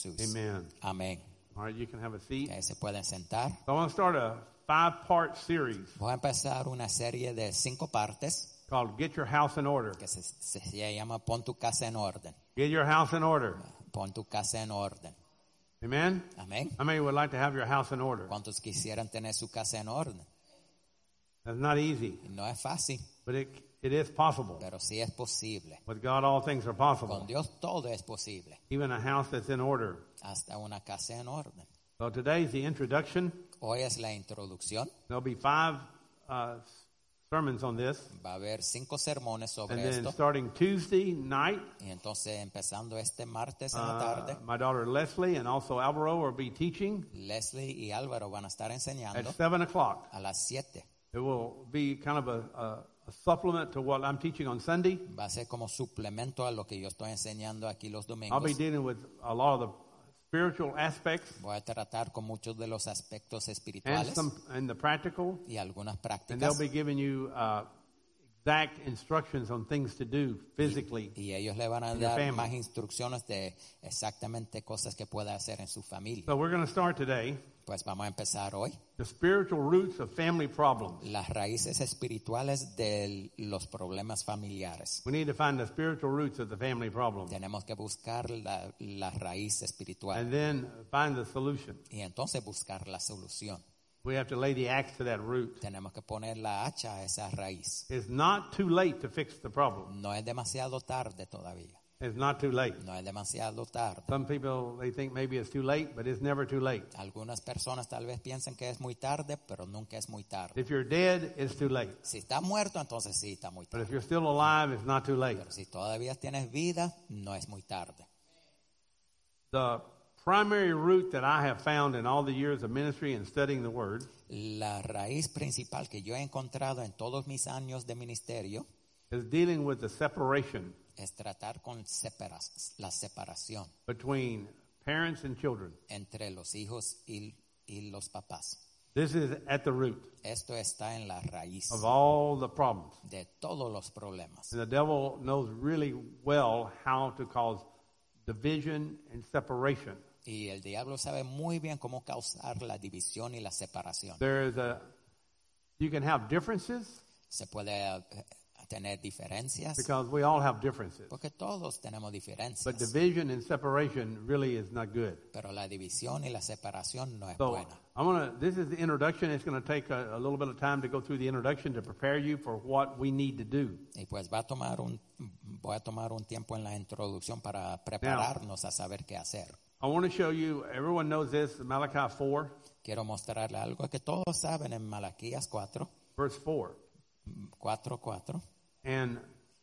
Jesús. Amen. Amén. All right, you can have a seat. Okay, se pueden sentar. So I want to start a 5-part series Voy a empezar una serie de 5 partes called Get Your House in Order. que se llama Pon tu casa en orden. Get your house in order. Pon tu casa en orden. Amen? Amén. How many would like to have your house in order? ¿Cuántos quisieran tener su casa en orden? That's not easy, Y no es fácil, but it is possible. pero sí es posible. With God, all things are Con possible. Dios todo es posible. Even a house that's in order. Hasta una casa en orden. So today's the introduction. Hoy es la introducción. There'll be 5 sermons on this. Va a haber 5 sermones And sobre then esto. starting Tuesday night, Y entonces empezando este martes en la tarde, my daughter Leslie and also Alvaro will be teaching Leslie y Álvaro van a estar at enseñando 7 o'clock. a las 7. It will be kind of a supplement to what I'm teaching on Sunday. Va a ser como suplemento a lo que yo estoy enseñando aquí los I'll be domingos. dealing with a lot of the spiritual aspects Voy a tratar con muchos de los aspectos and espirituales some and the practical. y algunas And they'll prácticas. be giving you exact instructions on things to do physically. Y ellos le van a in your dar family. más instrucciones de exactamente cosas que pueda hacer en su familia. So we're going to start today. Pues vamos a empezar hoy. The spiritual roots of family problems. Las raíces espirituales de los problemas familiares. We need to find the spiritual roots of the family problem. Tenemos que buscar la raíz espiritual And then find the solution. y entonces buscar la solución. We have to lay the axe to that root. Tenemos que poner la hacha a esa raíz. It's not too late to fix the problem. No es demasiado tarde todavía. It's not too late. No es demasiado tarde. Some people, they think maybe it's too late, but it's never too late. Algunas personas tal vez piensen que es muy tarde, pero nunca es muy tarde. If you're dead, it's too late. Si está muerto, entonces sí está muy But tarde. if you're still alive, it's not too late. Pero si todavía tienes vida, no es muy tarde. The primary root that I have found in all the years of ministry and studying the Word La raíz principal que yo he encontrado en todos mis años de ministerio is dealing with the separation es tratar con la separación between parents and children. entre los hijos y los papás. This is at the root Esto está en la raíz of all the problems. de todos los problemas. And the devil knows really well how to cause division and separation. Y el diablo sabe muy bien cómo causar la división y la separación. You can have differences Se puede tener diferencias, because we all have differences. porque todos tenemos But diferencias. division and separation really is not good. Pero la división y la separación no es So buena. this is the introduction. It's going to take a little bit of time to go through the introduction to prepare you for what we need to do. Y pues voy a tomar un tiempo en la introducción para prepararnos a saber qué hacer. I want to show you, everyone knows this, Malachi 4, Quiero mostrarle algo que todos saben en Malaquías 4, verse 4. 4:4. And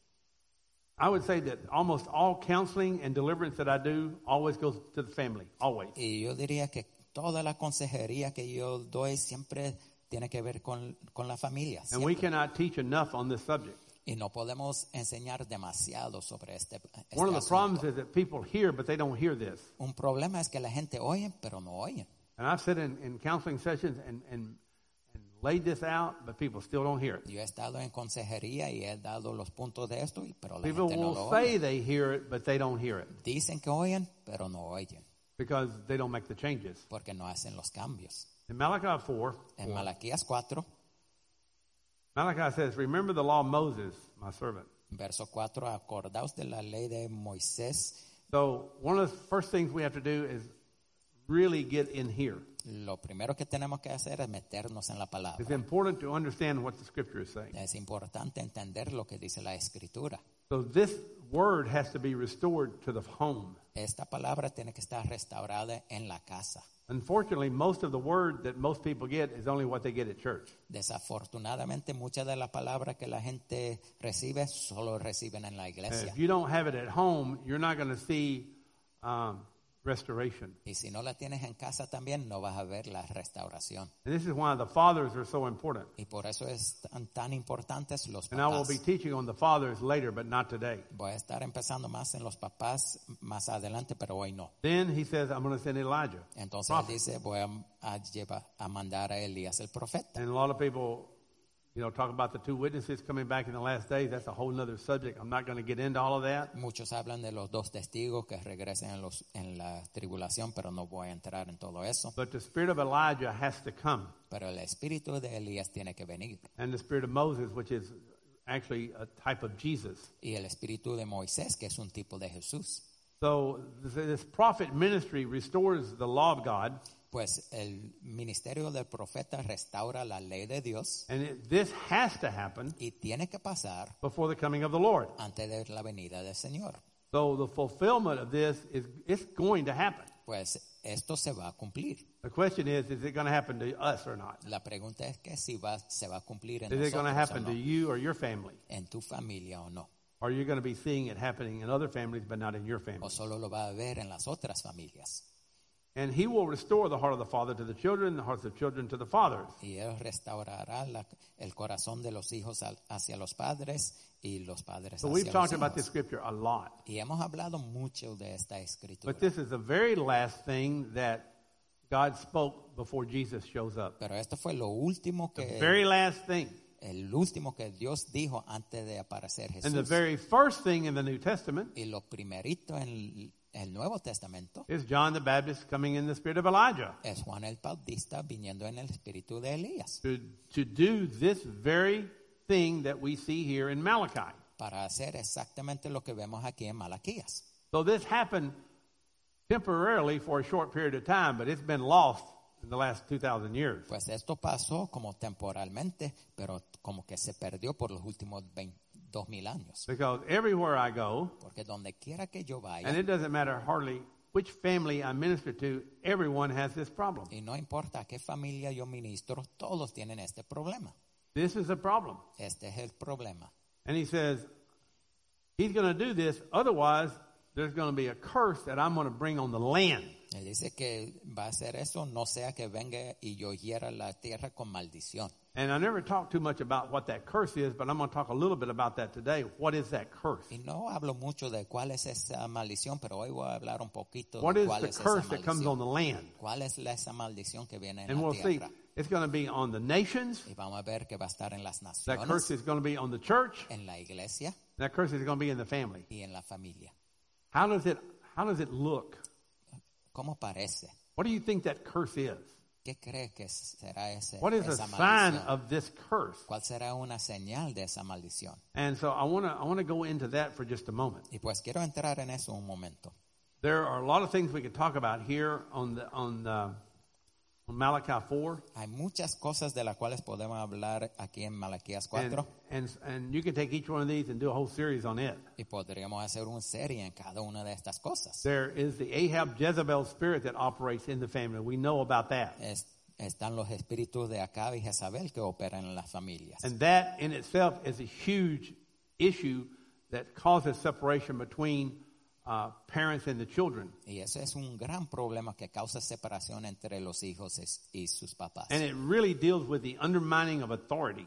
I would say that almost all counseling and deliverance that I do always goes to the family, always. Y yo diría que toda la consejería que yo doy siempre tiene que ver con la familia. And we siempre. cannot teach enough on this subject. Y no podemos enseñar demasiado sobre este One of the problems asunto. is that people hear, but they don't hear this. Un problema es que la gente oye, pero no oye. And I've sat in counseling sessions and laid this out, but people still don't hear it. Yo he estado en consejería y he dado los puntos de esto, pero la People gente no will lo say oye. they hear it, but they don't hear it Dicen que oyen, pero no oyen, because they don't make the changes. porque no hacen los cambios. In Malachi 4, En Malaquías 4, Malachi says, "Remember the law of Moses, my servant." verso 4, acordaos de la ley de Moisés. So one of the first things we have to do is really get in here. Lo primero que tenemos que hacer es meternos en la It's palabra. important to understand what the scripture is saying. Es importante entender lo que dice la Escritura. So this word has to be restored to the home. Esta palabra tiene que estar restaurada en la casa. Unfortunately, most of the word that most people get is only what they get at church. Desafortunadamente, mucha de la palabra que la gente recibe solo reciben en la And iglesia. if you don't have it at home, you're not going to see restoration. Y si no la tienes en casa también, no vas a ver la restauración. And this is why the fathers are so important. Y por eso es tan importantes los And I will papás. be teaching on the fathers later, but not today. Voy a estar empezando más en los papás más adelante, pero hoy no. Then he says, I'm going to send Elijah. Entonces él Prophet. dice, voy a mandar a Elías el profeta. And a lot of people talk about the two witnesses coming back in the last days. That's a whole nother subject. I'm not going to get into all of that. Muchos hablan de los dos testigos que regresen en la tribulación, pero no voy a entrar en todo eso. But the spirit of Elijah has to come. Pero el espíritu de Elías tiene que venir. And the spirit of Moses, which is actually a type of Jesus. Y el espíritu de Moisés, que es un tipo de Jesús. So this prophet ministry restores the law of God. Pues el ministerio del profeta restaura la ley de Dios. And this has to happen Y tiene que pasar before the coming of the Lord. antes de la venida del Señor. So the fulfillment of this it's going to happen. Pues esto se va a cumplir. The question is it going to happen to us or not? La pregunta es que si se va a cumplir en Is it going to nosotros o happen no, to you or your family? en tu familia o no. Or you're going to be seeing it happening in other families but not in your family? O solo lo va a ver en las otras familias. And he will restore the heart of the father to the children, the hearts of children to the fathers. Y Él restaurará el corazón de los hijos hacia los padres y los padres So hacia we've los talked about hijos. this scripture a lot. Y hemos hablado mucho de esta escritura. But this is the very last thing that God spoke before Jesus shows up. Pero esto fue lo último The que very last thing. el último que Dios dijo antes de aparecer And the Jesús. very first thing in the New Testament Y lo primerito en el Nuevo Testamento is John the Baptist coming in the spirit of Elijah es Juan el Bautista viniendo en el espíritu de Elías to do this very thing that we see here in Malachi. para hacer exactamente lo que vemos aquí en Malaquías. So this happened temporarily for a short period of time, but it's been lost in the last 2,000 years. Pues esto pasó como temporalmente, pero como que se perdió por los últimos 2,000 años. Because everywhere I go, Porque donde quiera que yo vaya, and it doesn't matter hardly which family I minister to, everyone has this problem. y no importa a qué familia yo ministro, todos tienen este problema. This is a problem. Este es el problema. And he says, he's going to do this, otherwise there's going to be a curse that I'm going to bring on the land. Él dice que va a hacer eso, no sea que venga y yo hiera la tierra con maldición. And I never talk too much about what that curse is, but I'm going to talk a little bit about that today. What is that curse? Y no hablo mucho de cuál es esa maldición, pero hoy voy a hablar un poquito What de is cuál the es esa curse that comes on maldición. the land? ¿Cuál es esa maldición que viene en And la we'll see. tierra? It's going to be on the nations. Y vamos a ver que va a estar en las That curse naciones, is going to be on the church. en la iglesia That curse is going to be in the family. y en la familia. How does it look? ¿Cómo parece? What do you think that curse is? ¿Qué cree que será What is a esa sign maldición? of this curse? ¿Cuál será una señal de esa maldición? And so I want to go into that for just a moment. Y pues quiero entrar en eso un momento. There are a lot of things we could talk about here on Malachi 4. Hay muchas cosas de las cuales podemos hablar aquí en Malaquías 4 And you can take each one of these and do a whole series on it. y podríamos hacer una serie en cada una de estas cosas. There is the Ahab Jezebel spirit that operates in the family. We know about that. Están los espíritus de Acab y Jezabel que operan en las familias. And that in itself is a huge issue that causes separation between parents and the children. Y eso es un gran problema que causa separación entre los hijos y sus papás. And it really deals with the undermining of authority.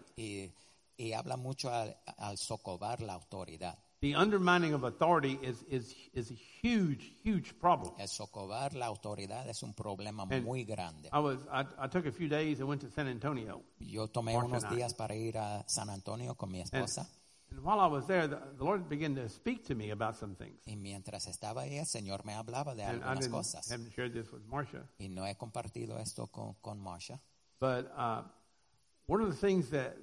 Y habla mucho al socavar la autoridad. The undermining of authority is a huge problem. El socavar la autoridad es un problema And muy grande. I took a few days and went to San Antonio. Yo tomé Marcia unos and I. días para ir a San Antonio con mi esposa. And while I was there, the Lord began to speak to me about some things. Y mientras estaba ahí, el Señor me hablaba de And I algunas cosas. haven't shared this with Marcia. Y no he compartido esto con Marsha. But one of the things that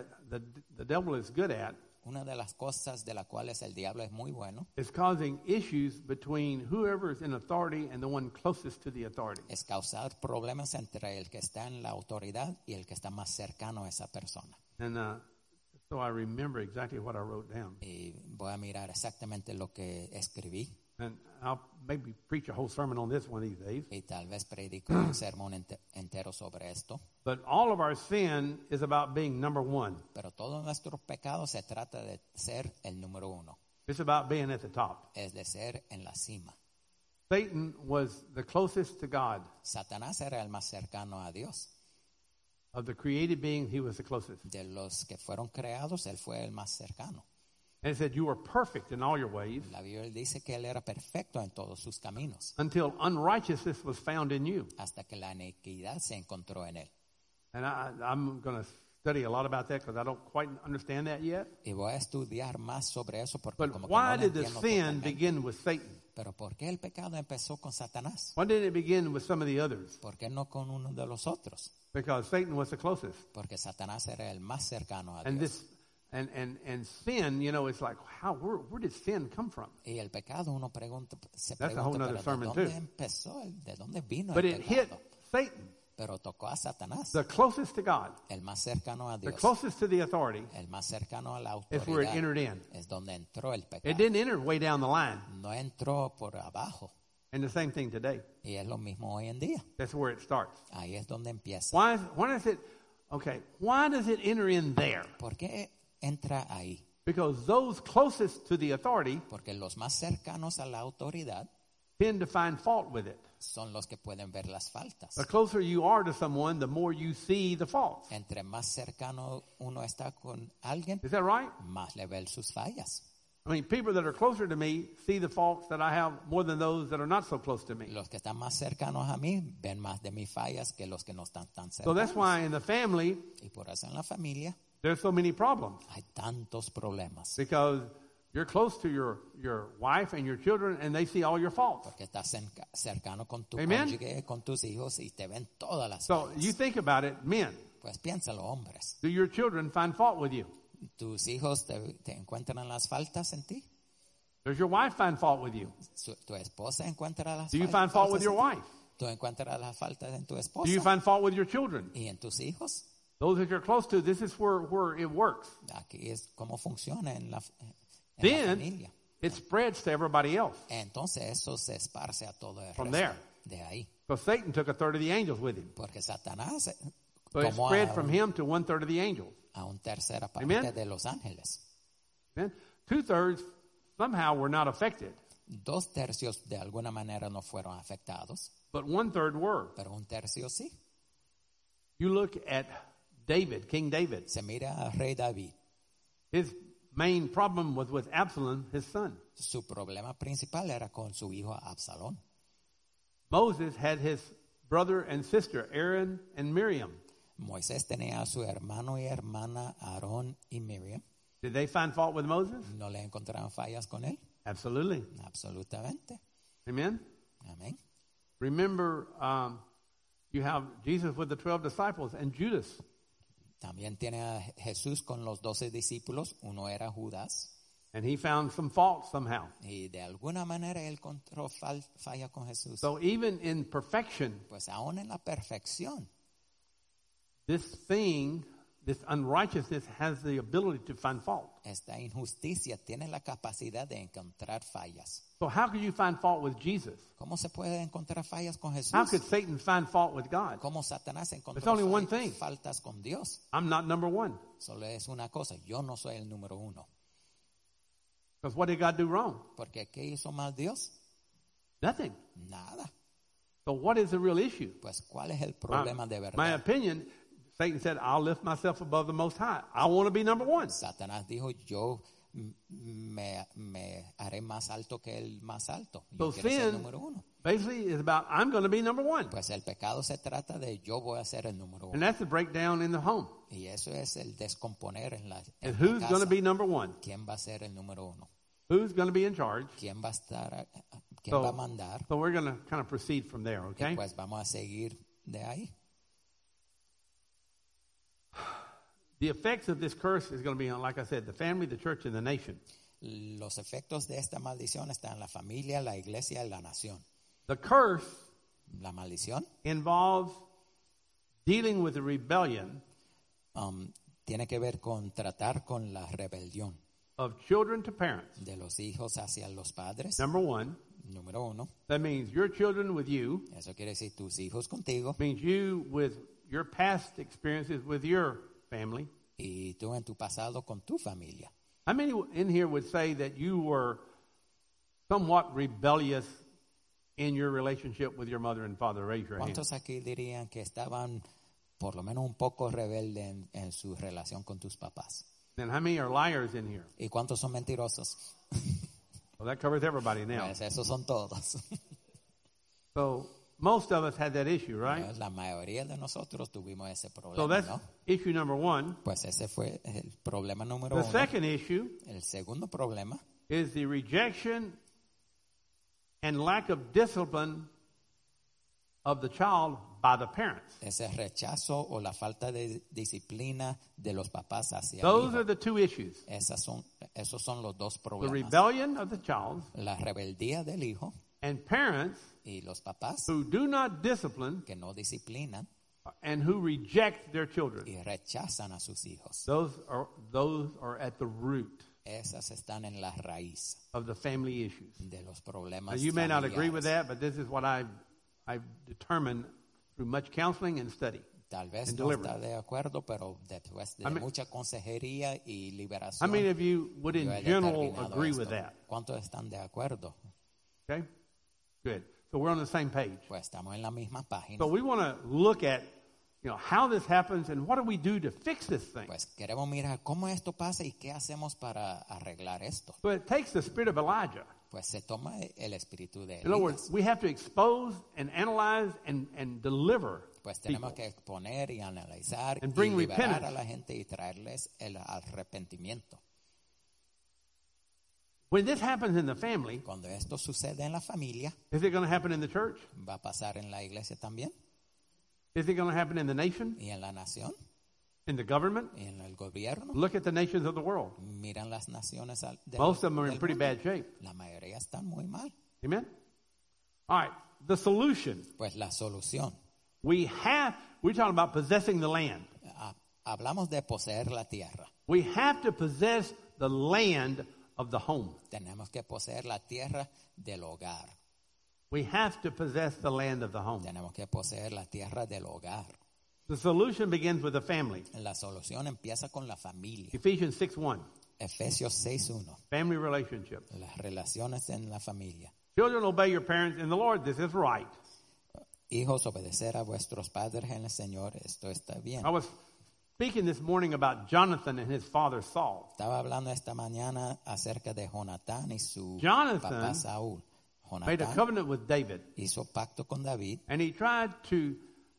the devil is good at Una de las cosas de las cuales el diablo es muy bueno is causing issues between whoever is in authority and the one closest to the authority. es causar problemas entre el que está en la autoridad y el que está más cercano a esa persona. And so I remember exactly what I wrote down. Y voy a mirar exactamente lo que escribí And I'll maybe preach a whole sermon on this one of these days. y tal vez predico un sermón entero sobre esto. But all of our sin is about being number one. Pero todo nuestro pecado se trata de ser el número uno, It's about being at the top. es de ser en la cima. Satan was the closest to God. Satanás era el más cercano a Dios. Of the created beings, he was the closest. De los que fueron creados, él fue el más cercano. And it said, you are perfect in all your ways La Biblia dice que él era perfecto en todos sus caminos, until unrighteousness was found in you. hasta que la iniquidad se encontró en él. And I'm going to study a lot about that because I don't quite understand that yet. Y voy a estudiar más sobre eso porque But como que why no lo did the entiendo sin totalmente. begin with Satan? Pero ¿por qué el pecado empezó con Satanás? Why didn't it begin with some of the others? ¿Por qué no con uno de los otros? Because Satan was the closest. Porque Satanás era el más cercano a And Dios. this and sin, you know, it's like where did sin come from? Y el pecado, uno se That's a whole pregunta, nother ¿pero sermon, de dónde too. empezó? ¿De dónde vino But el it hit pecado? Satan, Pero tocó a Satanás, the closest to God, el más cercano a the Dios, closest to the authority. el más cercano a la It's where it autoridad. entered in. Es donde entró el It pecado. didn't enter way down the line. No entró por abajo. And the same thing today. Y es lo mismo hoy en día. That's where it starts. Ahí es donde empieza. Why does it? Okay, why does it enter in there? ¿Por qué entra ahí? Because those closest to the authority Porque los más cercanos a la autoridad tend to find fault with it. son los que pueden ver las faltas. The closer you are to someone, the more you see the faults. Entre más cercano uno está con alguien, Is that right? más le ve sus fallas. I mean, people that are closer to me see the faults that I have more than those that are not so close to me. Los que están más cercanos a mí ven más de mis fallas que los que no están tan So that's cercanos. why in the family, Y por eso en la familia there's so many problems. hay tantos problemas. Because you're close to your wife and your children, and they see all your faults. Porque estás cercano con tu Amen. cónyuge, con tus hijos y te ven todas las So fallas. you think about it, men. Pues piénsalo, hombres. Do your children find fault with you? ¿Tus hijos te encuentran las faltas en ti? Does your wife find fault with you? ¿Tu esposa encuentra las Do you faltas find fault with en your ti? wife? ¿Tú encuentras las faltas en tu Do you esposa find fault with your children? y en tus hijos? Those that you're close to, this is where it works. Aquí es cómo funciona en la Then familia. it spreads to everybody else. Entonces eso se esparce a todo el From resto there. de ahí. So Satan took a third of the angels with him. Porque Satanás So it tomó spread from him to 1/3 of the angels. a un tercera parte Amen. de los ángeles. Amen? 2/3 somehow were not affected, 2/3 de alguna manera no fueron afectados, but 1/3 were. pero un tercio sí. You look at David, King David. Se mira a Rey David. His main problem was with Absalom, his son. Su problema principal era con su hijo Absalón. Moses had his brother and sister, Aaron and Miriam. Moisés tenía a su hermano y hermana Aarón y Miriam. Did they find fault with Moses? ¿No le encontraron fallas con él? Absolutely. Absolutamente. Amen? Amén. Remember, you have Jesus with the 12 disciples and Judas. También tiene a Jesús con los 12 discípulos. Uno era Judas. And he found some fault somehow. Y de alguna manera él encontró falla con Jesús. So even in perfection, Pues aún en la perfección, this thing, this unrighteousness has the ability to find fault. esta injusticia tiene la capacidad de encontrar fallas. So how could you find fault with Jesus? ¿Cómo se puede encontrar fallas con Jesús? How could Satan find fault with God? ¿Cómo Satanás There's encontró only one thing. faltas con Dios? I'm not number one. Solo es una cosa, yo no soy el número uno. Because what did God do wrong? Porque ¿qué hizo mal Dios? Nothing. Nada. So what is the real issue? Pues ¿cuál es el problema de My verdad? opinion, Satan said, I'll lift myself above the Most High. I want to be number one. Satanás dijo, yo me haré más alto que el más alto. Yo So quiero ser el sin número uno. basically is about, I'm going to be number one. Pues el pecado se trata de yo voy a ser el número And uno. that's the breakdown in the home. Y eso es el descomponer en la, And en la who's going to casa. be number one? ¿Quién va a ser el número uno? Who's going to be in charge? ¿Quién va a estar, quién va a mandar? So we're going to kind of proceed from there, okay? Y pues vamos a seguir de ahí. The effects of this curse is going to be on, like I said, the family, the church, and the nation. Los efectos de esta maldición están en la familia, la iglesia y la nación. The curse La maldición involves dealing with the rebellion tiene que ver con tratar con la rebelión of children to parents. de los hijos hacia los padres. Number one, Número uno, that means your children with you, eso quiere decir tus hijos contigo means you with your past experiences with your family. y tú en tu pasado con tu familia. How many in here would say that you were somewhat rebellious in your relationship with your mother and father? Raise your hand. ¿Cuántos aquí dirían que estaban por lo menos un poco rebeldes en su relación con tus papás? And how many are liars in here? ¿Y cuántos son mentirosos? Well, that covers everybody now. Pues esos son todos. So most of us had that issue, right? La mayoría de nosotros tuvimos ese So problema, that's ¿no? issue number one. Pues ese fue el problema número The uno. second issue El segundo problema is the rejection and lack of discipline of the child by the parents. es el rechazo o la falta de disciplina de los papás hacia el Those hijo. are the two issues. Esos son los dos The problemas. rebellion of the child La rebeldía del hijo and parents y los papás who do not discipline que no disciplinan and who reject their children. y rechazan a sus hijos. Those are at the root Esas están en la raíz of the family issues. de los Now, problemas you may not agree with familiares. that, but this is what I've determined through much counseling and study. Tal vez and no deliverance. está de acuerdo, pero después de I mean- mucha consejería y How liberación, many of you would in yo he general determinado agree esto. with that? ¿Cuántos están de acuerdo? Okay? Good. So we're on the same page. Pues estamos en la misma página. So we want to look at, how this happens and what do we do to fix this thing? Pues queremos mirar cómo esto pasa y qué hacemos para arreglar esto. So it takes the spirit of Elijah. Pues se toma el espíritu de In other words, Elías. we have to expose and analyze and deliver Pues tenemos people. que exponer y analizar And y bring liberar repentance. a la gente y traerles el arrepentimiento. When this happens in the family, Cuando esto sucede en la familia, is it going to happen in the church? va a pasar en la iglesia también Is it going to happen in the nation? y en la nación In the government? y en el gobierno. Look at the nations of the world. Miran las naciones Most of them are in del pretty mundo. bad shape. La mayoría están muy mal. Amen? All right. The solution. Pues la solución. We're talking about possessing the land. Hablamos de poseer la tierra. We have to possess the land of the home. Tenemos que poseer la tierra del hogar. We have to possess the land of the home. Tenemos que poseer la tierra del hogar. The solution begins with the family. La solución empieza con la familia. Ephesians 6:1. Efesios 6:1. Family relationships. Las relaciones en la familia. Children, obey your parents in the Lord. This is right. Hijos, obedecer a vuestros padres en el Señor. Esto está bien. I was speaking this morning about Jonathan and his father Saul. Estaba hablando esta mañana acerca de Jonatán y su Jonathan papá Saúl. Made a Jonatán covenant with David, hizo pacto con David and he tried to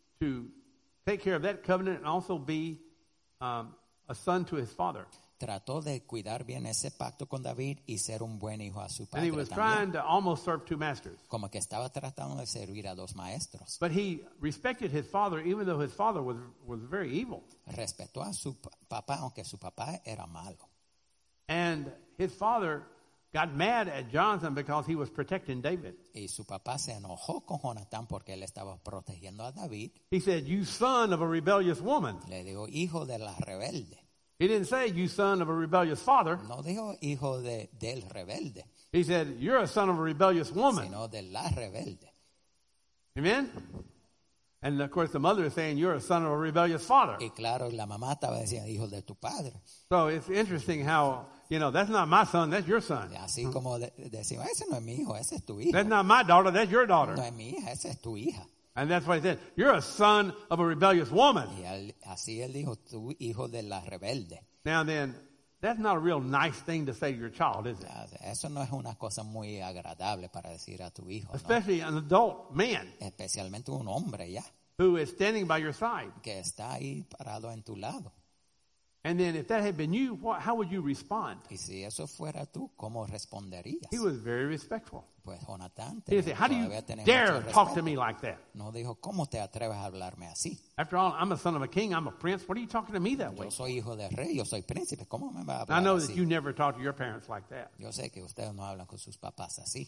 take care of that covenant and also be a son to his father. trató de cuidar bien ese pacto con David y ser un buen hijo a su And he padre was también. trying to almost serve two masters. Como que estaba tratando de servir a dos maestros. But he respected his father even though his father was very evil. Respetó a su papá, aunque su papá era malo. And his father got mad at Jonathan because he was protecting David. Y su papá se enojó con Jonatán porque él estaba protegiendo a David. He said, "You son of a rebellious woman." Le dijo, hijo de la rebelde. He didn't say, "You son of a rebellious father." No dijo hijo del rebelde, He said, "You're a son of a rebellious woman." sino de la rebelde. Amen? And of course the mother is saying, "You're a son of a rebellious father." Y claro, la mamá estaba diciendo, hijo de tu padre. So it's interesting how, that's not my son, that's your son. Y así como decimos, ese no es mi hijo, ese es tu hijo. That's not my daughter, that's your No daughter. es mi hija, esa es tu hija. And that's what he said. You're a son of a rebellious woman. Y así él dijo, tu hijo de la rebelde. Now then, that's not a real nice thing to say to your child, is it? Eso no es una cosa muy agradable para decir a tu hijo, ¿no? Especially an adult man Especialmente un hombre ya, who is standing by your side. que está ahí parado en tu lado. And then if that had been you, how would you respond? Y si eso fuera tú, ¿cómo responderías? He was very respectful. Pues Jonatán He said, "How do you todavía tenía dare mucho talk to respeto. me like that? No dijo, ¿cómo te atreves a hablarme así? After all, I'm a son of a king, I'm a prince. What are you talking to me that way?" Yo soy hijo del rey, yo soy príncipe, ¿cómo me va a I hablar know that así? you never talk to your parents like that. Yo sé que ustedes no hablan con sus papás así.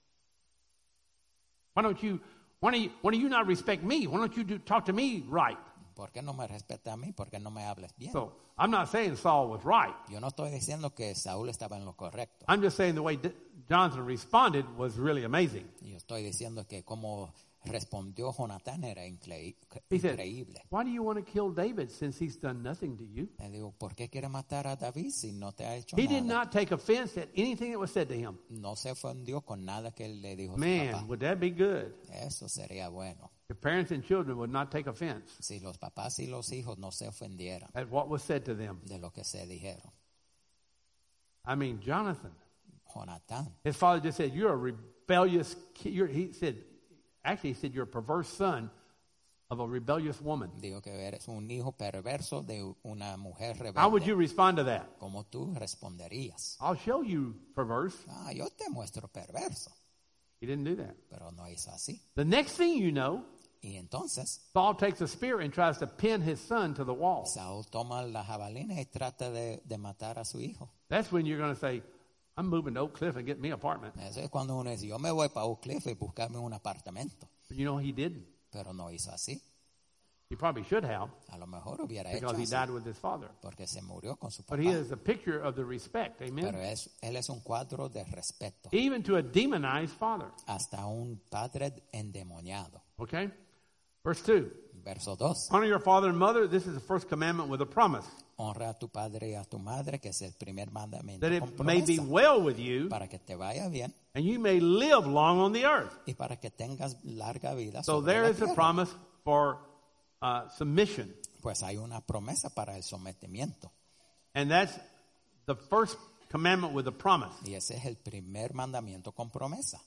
Why do you not respect me? Why don't you talk to me right? ¿Por qué no me respetas a mí? ¿Por qué no me hables bien? So I'm not saying Saul was right. Yo no estoy diciendo que Saúl estaba en lo correcto. I'm just saying the way Jonathan responded was really amazing. Yo estoy diciendo que como respondió Jonatán era He said, increíble. "Why do you want to kill David since he's done nothing to you?" Le digo, ¿por qué quiere matar a David si no te ha hecho He nada? did not take offense at anything that was said to him. No se ofendió con nada que él le dijo a su Man, papá. would that be good? Eso sería bueno. If parents and children would not take offense Si los papás y los hijos no se ofendieran at what was said to them. de lo que se dijeron. I mean, Jonathan, Jonatán, his father just said, "You're a rebellious kid." He said, Actually, he said, you're a perverse son of a rebellious woman. Dijo que eres un hijo perverso de una mujer How would you rebelde. respond to that? ¿Cómo tú responderías? I'll show you perverse. Yo te muestro perverso. He didn't do that. Pero no hizo así. The next thing you know, Y entonces Saul takes a spear and tries to pin his son to the wall. Saúl toma la jabalina y trata de matar a su hijo. That's when you're going to say, I'm moving to Oak Cliff and get me an apartment. Eso es cuando uno dice, yo me voy para Oak Cliff y buscarme un apartamento. But you know, he didn't. Pero no hizo así. He probably should have, A lo mejor hubiera hecho because he así. died with his father. Porque se murió con su But papá. he is a picture of the respect. Pero Amen. él es un cuadro de respeto. Even to a demonized father. Hasta un padre endemoniado. Okay? Verse 2. Verso 2. Honor your father and mother. This is the first commandment with a promise. Honra a tu padre y a tu madre, que es el primer mandamiento That con it may be promesa, well with you para que te vaya bien and you may live long on the earth. y para que tengas larga vida So sobre there la is a tierra. promise for submission. Pues hay una promesa para el sometimiento. And that's the first commandment with a promise. Y ese es el primer mandamiento con promesa.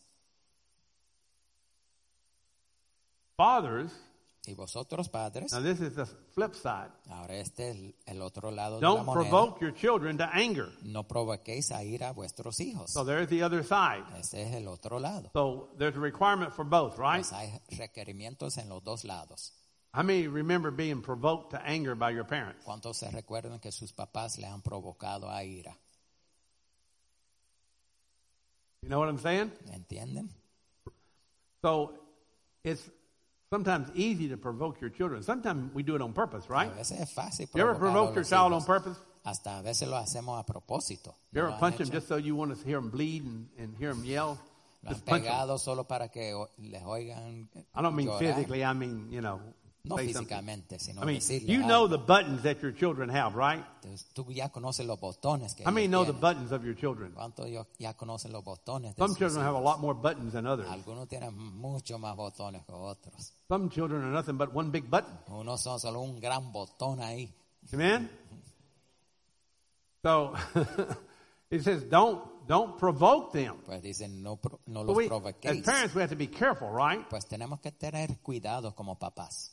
Fathers, Y vosotros, padres, now this is the flip side. ahora este es el otro lado de la Don't moneda. provoke your children to anger. No provoquéis a ira a vuestros hijos. So there's the other side. Ese es el otro lado. So there's a requirement for both, right? Pues hay requerimientos en los dos lados. How many remember being provoked to anger by your parents? ¿Cuántos se recuerdan que sus papás le han provocado a ira? You know what I'm saying? ¿Entienden? So it's sometimes easy to provoke your children. Sometimes we do it on purpose, right? A veces es fácil You ever provocar a provoked your los child on hijos. purpose? Hasta a veces lo hacemos a propósito. You ¿No ever lo han punch them hecho? just so you want to hear them bleed and hear them yell? Lo han Just punch them. pegado solo para que les oigan I don't mean llorar. physically, I mean, No say something. físicamente, sino I mean, decirle you know algo. the buttons that your children have, right? Entonces, tú ya conoces los botones que How many ellos know the tienen. buttons of your children? ¿Cuántos ya conocen los botones de Some sus children have a hijos? lot more buttons than others. Algunos tienen mucho más botones que otros. Some children are nothing but one big button. Unos son solo un gran botón ahí. Amen? So, it says don't provoke them. Pues dicen, no But los as provoquéis. parents, we have to be careful, right? Pues tenemos que tener cuidado como papás.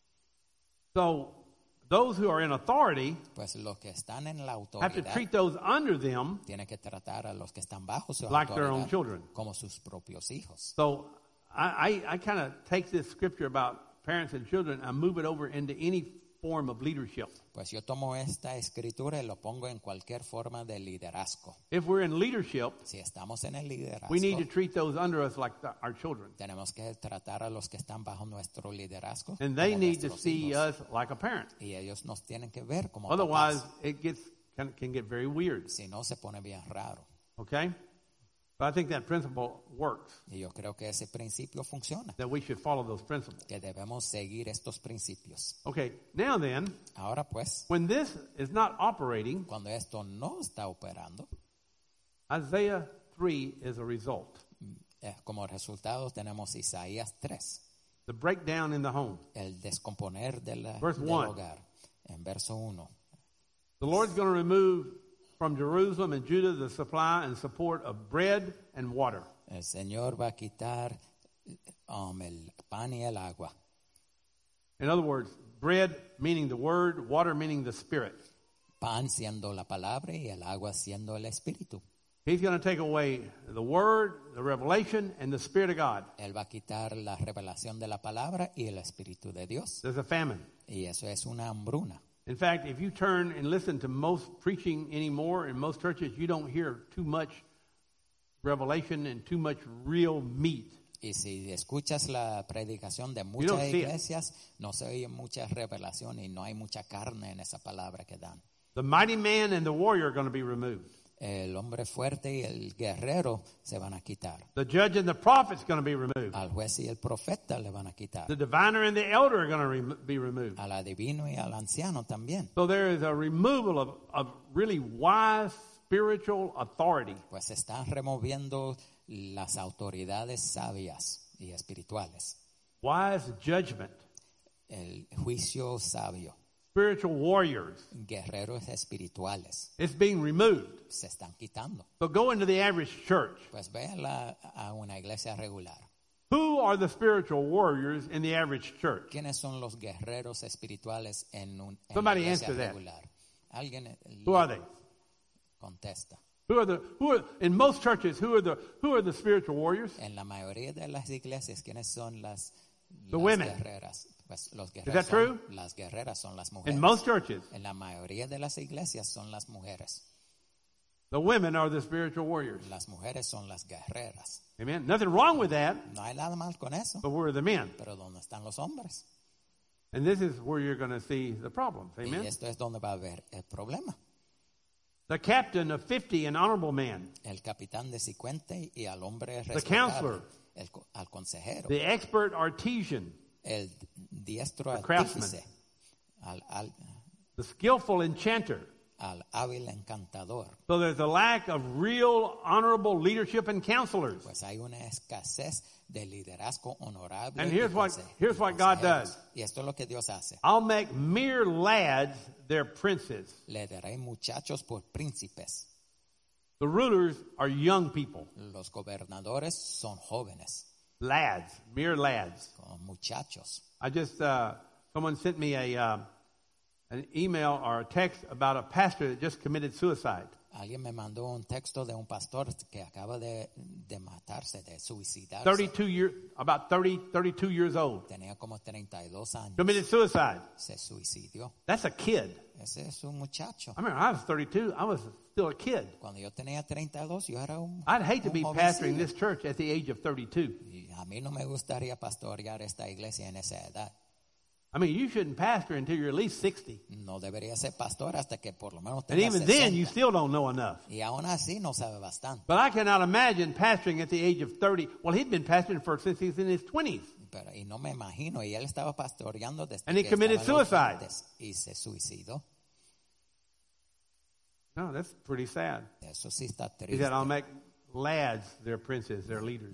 So, those who are in authority Pues los que están en la have to autoridad treat those under them. tienen que tratar a los que están bajo su Like their own autoridad children. como sus propios hijos. So, I kind of take this scripture about parents and children and move it over into any form of leadership. Pues yo tomo esta escritura y lo pongo en cualquier forma de liderazgo. If we're in leadership, Si estamos en el liderazgo, we need to treat those under us like our children. tenemos que tratar a los que están bajo nuestro liderazgo And they como need to nuestros see hijos. us like a parent. Y ellos nos tienen que ver como Otherwise, papás. it can get very weird. Si no, se pone bien raro. Okay? But I think that principle works, Y yo creo que ese principio funciona, that we should follow those principles. que debemos seguir estos principios. Okay, now then, Ahora pues, when this is not operating, cuando esto no está operando, Isaiah 3 is a result. como resultado tenemos Isaías 3, The breakdown in the home. el descomponer del Verse 1. hogar. En verso 1. The Lord's going to remove from Jerusalem and Judah the supply and support of bread and water. El Señor va a quitar el pan y el agua. In other words, bread meaning the word, water meaning the spirit. Pan siendo la palabra y el agua siendo el espíritu. He's going to take away the word, the revelation, and the spirit of God. Él va a quitar la revelación de la palabra y el espíritu de Dios. There's a famine. Y eso es una hambruna. In fact, if you turn and listen to most preaching anymore in most churches, you don't hear too much revelation and too much real meat. Y si escuchas la predicación de don't muchas see it. iglesias, no se oye mucha revelación y no hay mucha carne en esa palabra que dan. The mighty man and the warrior are going to be removed. El hombre fuerte y el guerrero se van a quitar. The judge and the prophet is going to be removed. Al juez y el profeta le van a quitar. The diviner and the elder are going to be removed. Al adivino y al anciano también. So there is a removal of really wise spiritual authority. Pues se están removiendo las autoridades sabias y espirituales. Wise judgment. El juicio sabio. Spiritual warriors. Guerreros espirituales. It's being removed. Se están quitando. So go into the average church. Pues ve a una iglesia regular. Who are the spiritual warriors in the average church? ¿Quiénes son los guerreros espirituales en la Somebody iglesia answer that. regular? Alguien Who are they? contesta. In most churches, who are the spiritual warriors? En la mayoría de las iglesias, ¿quiénes son las women. guerreras? Pues los that guerreros true? las guerreras son las mujeres. In most churches, En la mayoría de las iglesias son las mujeres. the women are the spiritual warriors. Las mujeres son las guerreras. Amen. Nothing wrong with that, No hay nada mal con eso. but we're the men. Pero ¿dónde están los hombres? And this is where you're going to see the problems. Y Amen. esto es donde va a haber el problema. The captain of 50, an honorable man. El capitán de 50 y al hombre The respetable, counselor. al consejero, The expert artisan. el diestro The craftsman. artífice, al The skillful enchanter. hábil encantador. So there's a lack of real honorable leadership and counselors. Pues hay una escasez de liderazgo honorable. And y here's what God consejeros. does. Y esto es lo que Dios hace. I'll make mere lads their princes. Le daré muchachos por príncipes. The rulers are young people. Los gobernadores son jóvenes, Lads, mere lads. son muchachos. I just, someone sent me an email or a text about a pastor that just committed suicide. Alguien me mandó un texto de un pastor que acaba de matarse, de suicidarse. 32 years old. Tenía como 32 años. Committed suicide. Se suicidió. That's a kid. Ese es un muchacho. I remember I was 32. I was still a kid. Cuando yo tenía 32, yo era un I'd hate to un be jovencillo. pastoring this church at the age of 32. Y a mí no me gustaría pastorear esta iglesia en esa edad. I mean, you shouldn't pastor until you're at least 60. No debería ser pastor hasta que por lo menos And tenga even 60. then, you still don't know enough. Y aún así no sabe bastante. But I cannot imagine pastoring at the age of 30. Well, he'd been pastoring since he was in his 20s. Pero, y no me imagino, y él estaba pastoreando desde And he que committed estaba en los suicide. 20 y se suicidó. No, that's pretty sad. Eso sí está He triste. said, I'll make lads their princes, their leaders.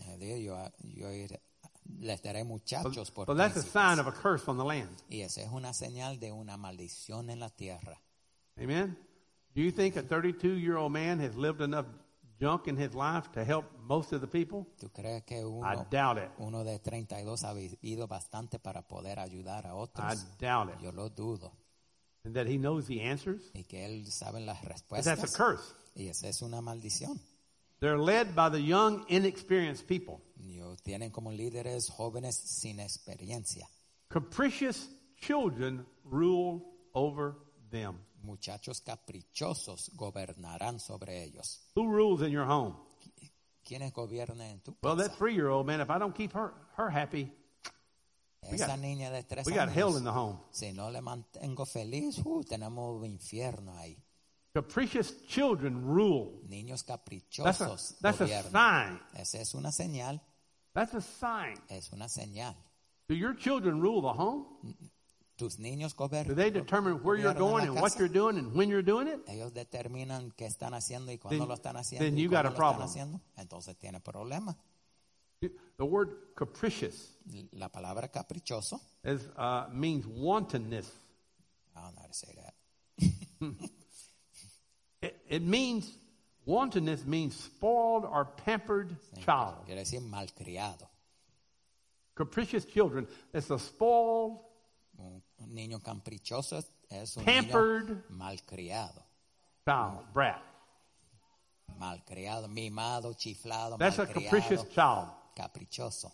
Les daré muchachos por So that's a príncipes. sign of a curse on the land. Y esa es una señal de una maldición en la tierra. Amen? Do you think a 32-year-old man has lived enough junk in his life to help most of the people? ¿Tú crees que I doubt it. uno de 32 ha vivido bastante para poder ayudar a I otros? doubt it. Yo lo dudo. And that he knows the answers? Y que él sabe las But respuestas. that's a curse. Y esa es una maldición. They're led by the young, inexperienced people. Tienen como líderes jóvenes sin experiencia. Capricious children rule over them. Muchachos caprichosos gobernarán sobre ellos. Who rules in your home? ¿Quiénes gobiernan en tu Well, casa? that 3-year-old, man, if I don't keep her happy, Esa got- niña de 3 we got hell años, in the home. si no le mantengo feliz, tenemos infierno ahí. Capricious children rule. Niños That's caprichosos a gobiernan. sign. Esa es una señal, That's a sign. es una señal. Do your children rule the home? Tus niños Do gobiernan. they determine where you're going and what you're doing and when you're doing it? Ellos determinan qué están haciendo y cuándo Then- lo están haciendo then y you got cómo a lo problem. están haciendo. Entonces tiene problema. The word capricious La palabra caprichoso, means wantonness. I don't know how to say that. It means, wantonness means spoiled or pampered child. Quiere decir malcriado. Capricious children, it's a spoiled, Un niño caprichoso es un Pampered. niño malcriado. child, brat. Malcriado, mimado, chiflado, That's a malcriado, capricious child. caprichoso.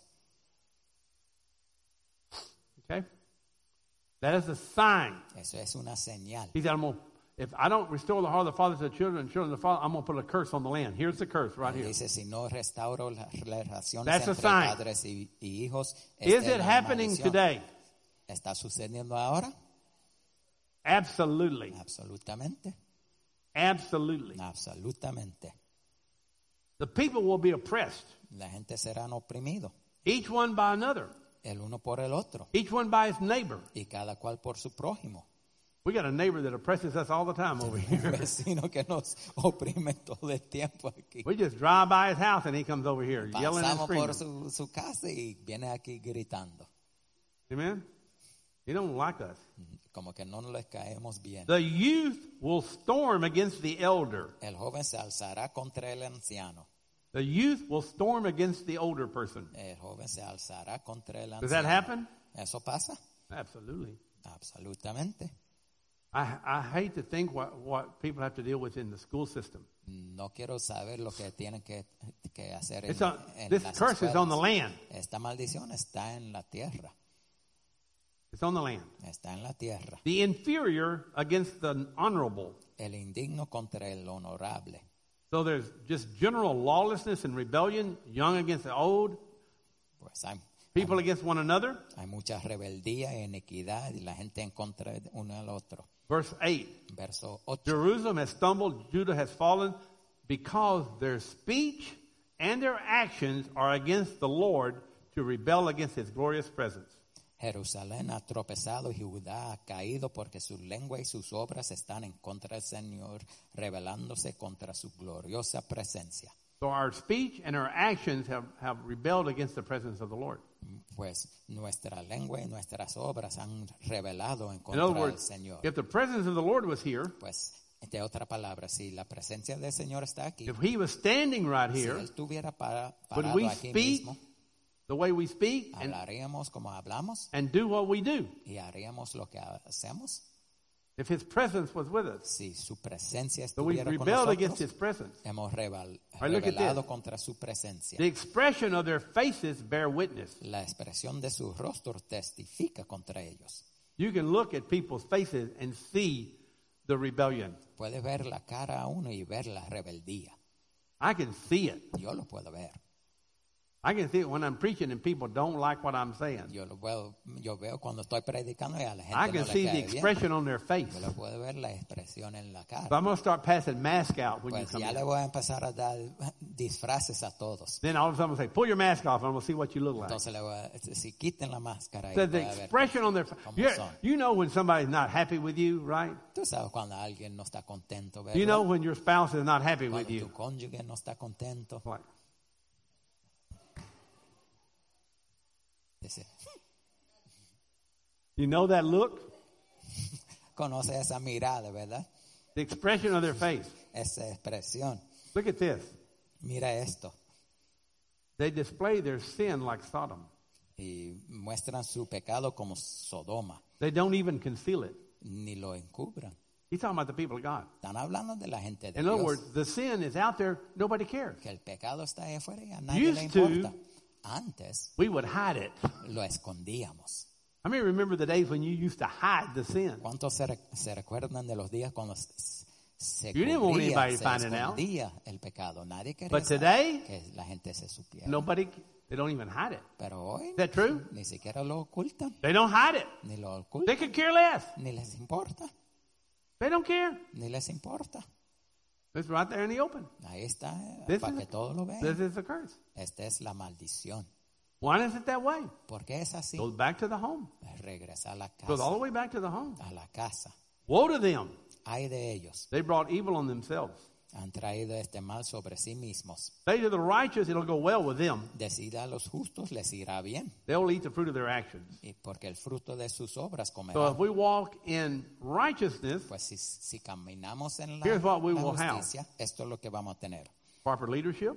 Okay? That is a sign. Eso es una señal. He said, if I don't restore the heart of the father to the children and children to the father, I'm going to put a curse on the land. Here's the curse right here. Dice, si no restauro las relaciones That's a entre sign. padres y hijos, Is esta es it la happening maldición. today? ¿Está sucediendo ahora? Absolutely. Absolutamente. Absolutely. Absolutamente. The people will be oppressed, La gente será oprimido, each one by another, el uno por el otro, each one by his neighbor. y cada cual por su prójimo. We got a neighbor that oppresses us all the time over Un here. vecino que nos oprime todo el tiempo aquí. We just drive by his house and he comes over here yelling and Pasamos screaming. por su casa y viene aquí gritando. Amen? He don't like us. Como que no les caemos bien. The youth will storm against the elder. El joven se alzará contra el anciano. The youth will storm against the older person. El joven se alzará contra el Does that anciano. happen? ¿Eso pasa? Absolutely. Absolutamente. I hate to think what people have to deal with in the school system. No quiero saber lo que tienen que hacer It's en this las curse is on the escuelas. land. Esta maldición está en la tierra. It's on the land. Está en la tierra. The inferior against the honorable. El indigno contra el honorable. So there's just general lawlessness and rebellion, young against the old, Pues hay people against one another. mucha rebeldía e iniquidad y la gente en contra de uno al otro. Verse 8. Verso 8. Jerusalem has stumbled, Judah has fallen, because their speech and their actions are against the Lord to rebel against his glorious presence. Jerusalén ha tropezado y Judá ha caído porque su lengua y sus obras están en contra del Señor, rebelándose contra su gloriosa presencia. So our speech and our actions have rebelled against the presence of the Lord. Pues nuestra lengua y nuestras obras han rebelado en In contra other del words, Señor. if the presence of the Lord was here, Pues, de otra palabra, si la presencia del Señor está aquí, if he was standing right si here, Él estuviera parado would we aquí speak mismo, the way we speak hablaríamos como hablamos and do what we do? y haríamos lo que hacemos. If his presence was with us. Si su presencia But we estuviera con rebelled against nosotros, his presence. hemos look at rebelado this. contra su presencia. The expression of their faces bear witness. La expresión de sus rostros testifica contra ellos. You can look at people's faces and see the rebellion. Puede ver la cara a uno y ver la rebeldía. I can see it. Yo lo puedo ver. I can see it when I'm preaching and people don't like what I'm saying. Yo veo cuando estoy predicando y a la gente I no can le see the cae bien. expression on their face. Yo lo puedo ver la expresión en la cara. So I'm going to start passing mask out when you Pues come ya in. le voy a empezar a dar disfraces a todos. Then all of a sudden I'm going to say, pull your mask off and I'm going to see what you look like. Entonces le voy a si quiten la máscara y So voy the a ver expression on their face. cómo son. You know when somebody's not happy with you, right? Tú sabes cuando alguien no está contento, ¿verdad? You know when your spouse is not happy with Cuando you. tu cónyuge no está contento. Like, Dice, you know that look? conoce esa mirada, ¿verdad? The expression of their face. Esa expresión. Look at this. Mira esto. They display their sin like Sodom. Y muestran su pecado como Sodoma. They don't even conceal it. Ni lo encubran. He's talking about the people of God. Están hablando de la gente de In other Dios. words, the sin is out there, nobody cares. Que el pecado está ahí afuera y a nadie le Used to- importa. Antes We would hide it. lo escondíamos. I mean, remember the days when you used to hide the sin. ¿Cuántos se recuerdan de los días cuando se You didn't want cubría, anybody se finding out. escondía el pecado? Nadie quería But today, que la gente se supiera. nobody, they don't even hide it. Pero hoy Is that true? ni siquiera lo ocultan, They don't hide it. ni lo They ocultan, could care less. ni les importa, They don't care. ni les importa. It's right there in the open. Ahí está, This para is- que todos lo This vean. is the curse. Esta es la maldición. Why is it that way? ¿Por qué es así? Goes back to the home. Regresa a la Goes all casa, the way back to the home. a la casa. Woe to them. Hay de ellos. They brought evil on themselves. Han traído este mal sobre sí mismos. Say to the righteous, it'll go well with them. Decida a los justos les irá bien, They'll eat the fruit of their actions. y porque el fruto de sus obras So comerán. if we walk in righteousness, Pues si caminamos en Here's what we la will have. justicia, esto es lo que vamos a tener. proper leadership,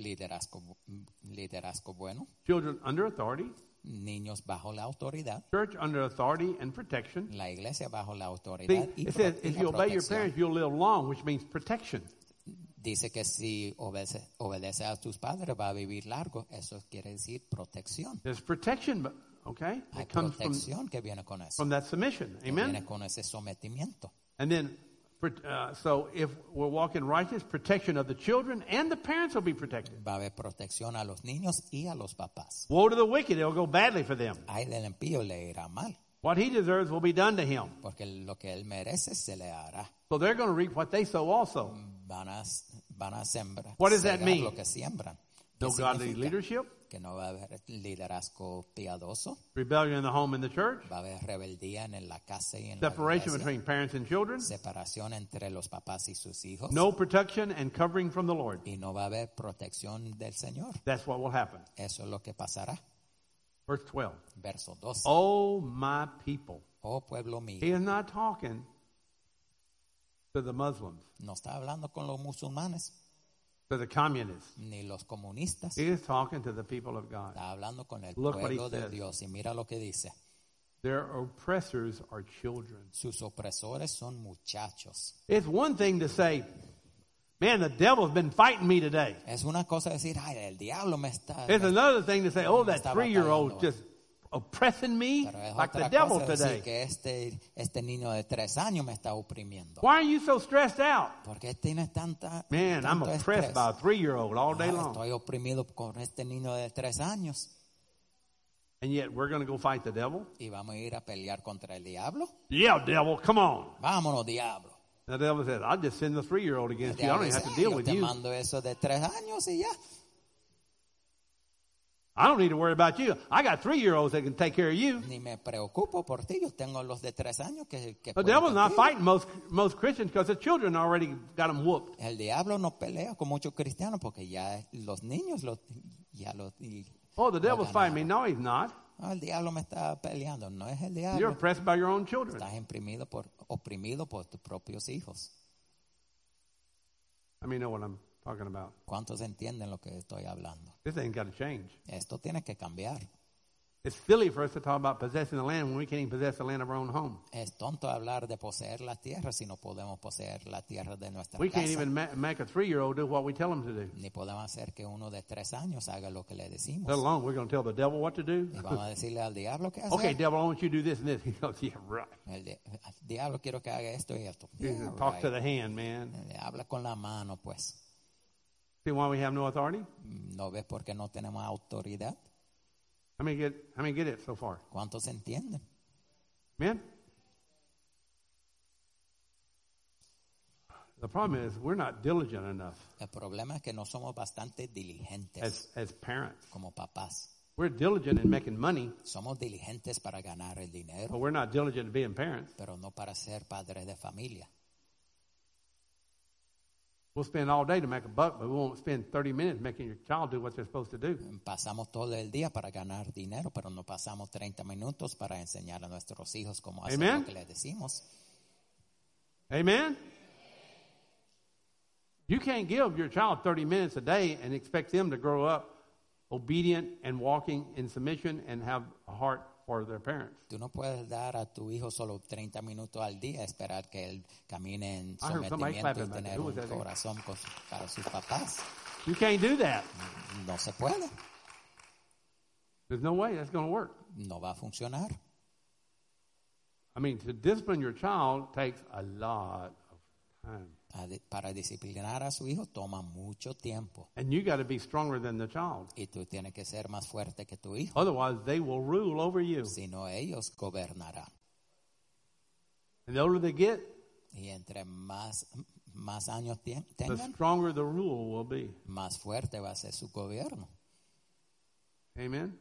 Liderazgo bueno, children under authority, niños bajo la autoridad, church under authority and protection. la iglesia bajo la See, autoridad y, it says y if la you obey your protección. parents, you'll live long, which means protection. Dice que si obedece a tus padres va a vivir largo, eso quiere decir protección. There's protection, okay? Hay It comes protección que viene con eso, from that submission. que viene Amen? con ese sometimiento. And then, so if we're walking righteous, protection of the children and the parents will be protected. Va a haber protección a los niños y a los papás. Woe to the wicked, it'll go badly for them. Ay del impío le irá mal, What he deserves will be done to him. porque lo que él merece se le hará. So they're going to reap what they sow also. Van a sembrar. What does that segar mean? Lo que siembran. ¿Qué No godly significa? leadership, Que no va a haber liderazgo piadoso, rebellion in the home and the church, va a haber rebeldía en la casa y en la separation iglesia, between parents and children, separación entre los papás y sus hijos, no protection and covering from the Lord. y no va a haber protección del Señor. That's what will happen. Eso es lo que pasará. Verse 12. Verso 12. Oh, my people. Oh pueblo mío, He is not talking to the Muslims. no está hablando con los musulmanes, to the communists. ni los comunistas. He is talking to the people of God. Está hablando con el Look what he pueblo de says. Dios. Y mira lo que dice. Their oppressors are children. Sus opresores son muchachos. It's one thing to say, man, the devil's been fighting me today. Es una cosa decir, ay, el diablo me está... It's another thing to say, oh, that está 3-year-old batallando. just oppressing me Pero es like the otra devil cosa decir today. que este niño de 3 años me está oprimiendo. Why are you so stressed out? ¿Por qué tienes tanta Man, I'm tanto oppressed estrés? by a 3-year-old all day Ah, long. estoy oprimido con este niño de 3 años. And yet we're going to go fight the devil? ¿Y vamos a ir a pelear contra el diablo? Yeah, devil, come on. Vámonos, diablo. The devil says, I'll just send the 3-year-old El against you. I diablo don't even dice, have to deal yo with te you. mando eso de 3 años y ya. I don't need to worry about you. I got 3-year-olds that can take care of you. Ni me preocupo por ti. Yo tengo los de 3 años que The pueden devil's not contigo. fighting most Christians because the children already got them whooped. El diablo no pelea con muchos cristianos porque ya los niños Oh, the devil's ganaron. fighting me. No, he's not. No, el diablo me está peleando. No es el You're diablo. oppressed by your own children. Estás oprimido por tus propios hijos. I mean, you know what I'm talking about. ¿Cuántos entienden lo que estoy hablando? This ain't got to change. Esto tiene que cambiar. It's silly for us to talk about possessing the land when we can't even possess the land of our own home. Es tonto hablar de poseer la tierra si no podemos poseer la tierra de nuestra We can't casa. even make a 3-year-old do what we tell them to do. Ni podemos hacer que uno de 3 años haga lo que le decimos. Let alone we're going to tell the devil what to do. Y vamos a decirle al diablo qué hacer. Okay, devil, I want you to do this and this. He goes, yeah, right. El diablo quiero que haga esto y esto. He Yeah, says, talk to right. the hand, man. Habla con la mano, pues. See why we have no authority? ¿No ves por qué no tenemos autoridad? How many get it so far? ¿Cuántos entienden? Man? The problem is we're not diligent enough El problema es que no somos bastante diligentes as parents. como papás. We're diligent in making money, Somos diligentes para ganar el but dinero, we're not diligent in being parents. pero no para ser padres de familia. We'll spend all day to make a buck, but we won't spend 30 minutes making your child do what they're supposed to do. Pasamos todo el día para ganar dinero, pero no pasamos 30 minutos para enseñar a nuestros hijos cómo hacer Amen. lo que les decimos. Amen? You can't give your child 30 minutes a day and expect them to grow up obedient and walking in submission and have a heart for their parents. Tú no puedes dar a tu hijo solo 30 minutos al día, esperar que él camine en I heard somebody sometimiento y clapping back there. tener Who un was that? corazón para sus papás. You can't do that. No se puede, There's no way that's going to work. no va a funcionar. I mean, to discipline your child takes a lot of time. Para disciplinar a su hijo toma mucho tiempo And you got to be stronger than the child. y tú tienes que ser más fuerte que tu hijo, Otherwise, they will rule over you. si no ellos gobernarán. And the older they get, Y entre más años the tengan, stronger the rule will be. más fuerte va a ser su gobierno. Amen?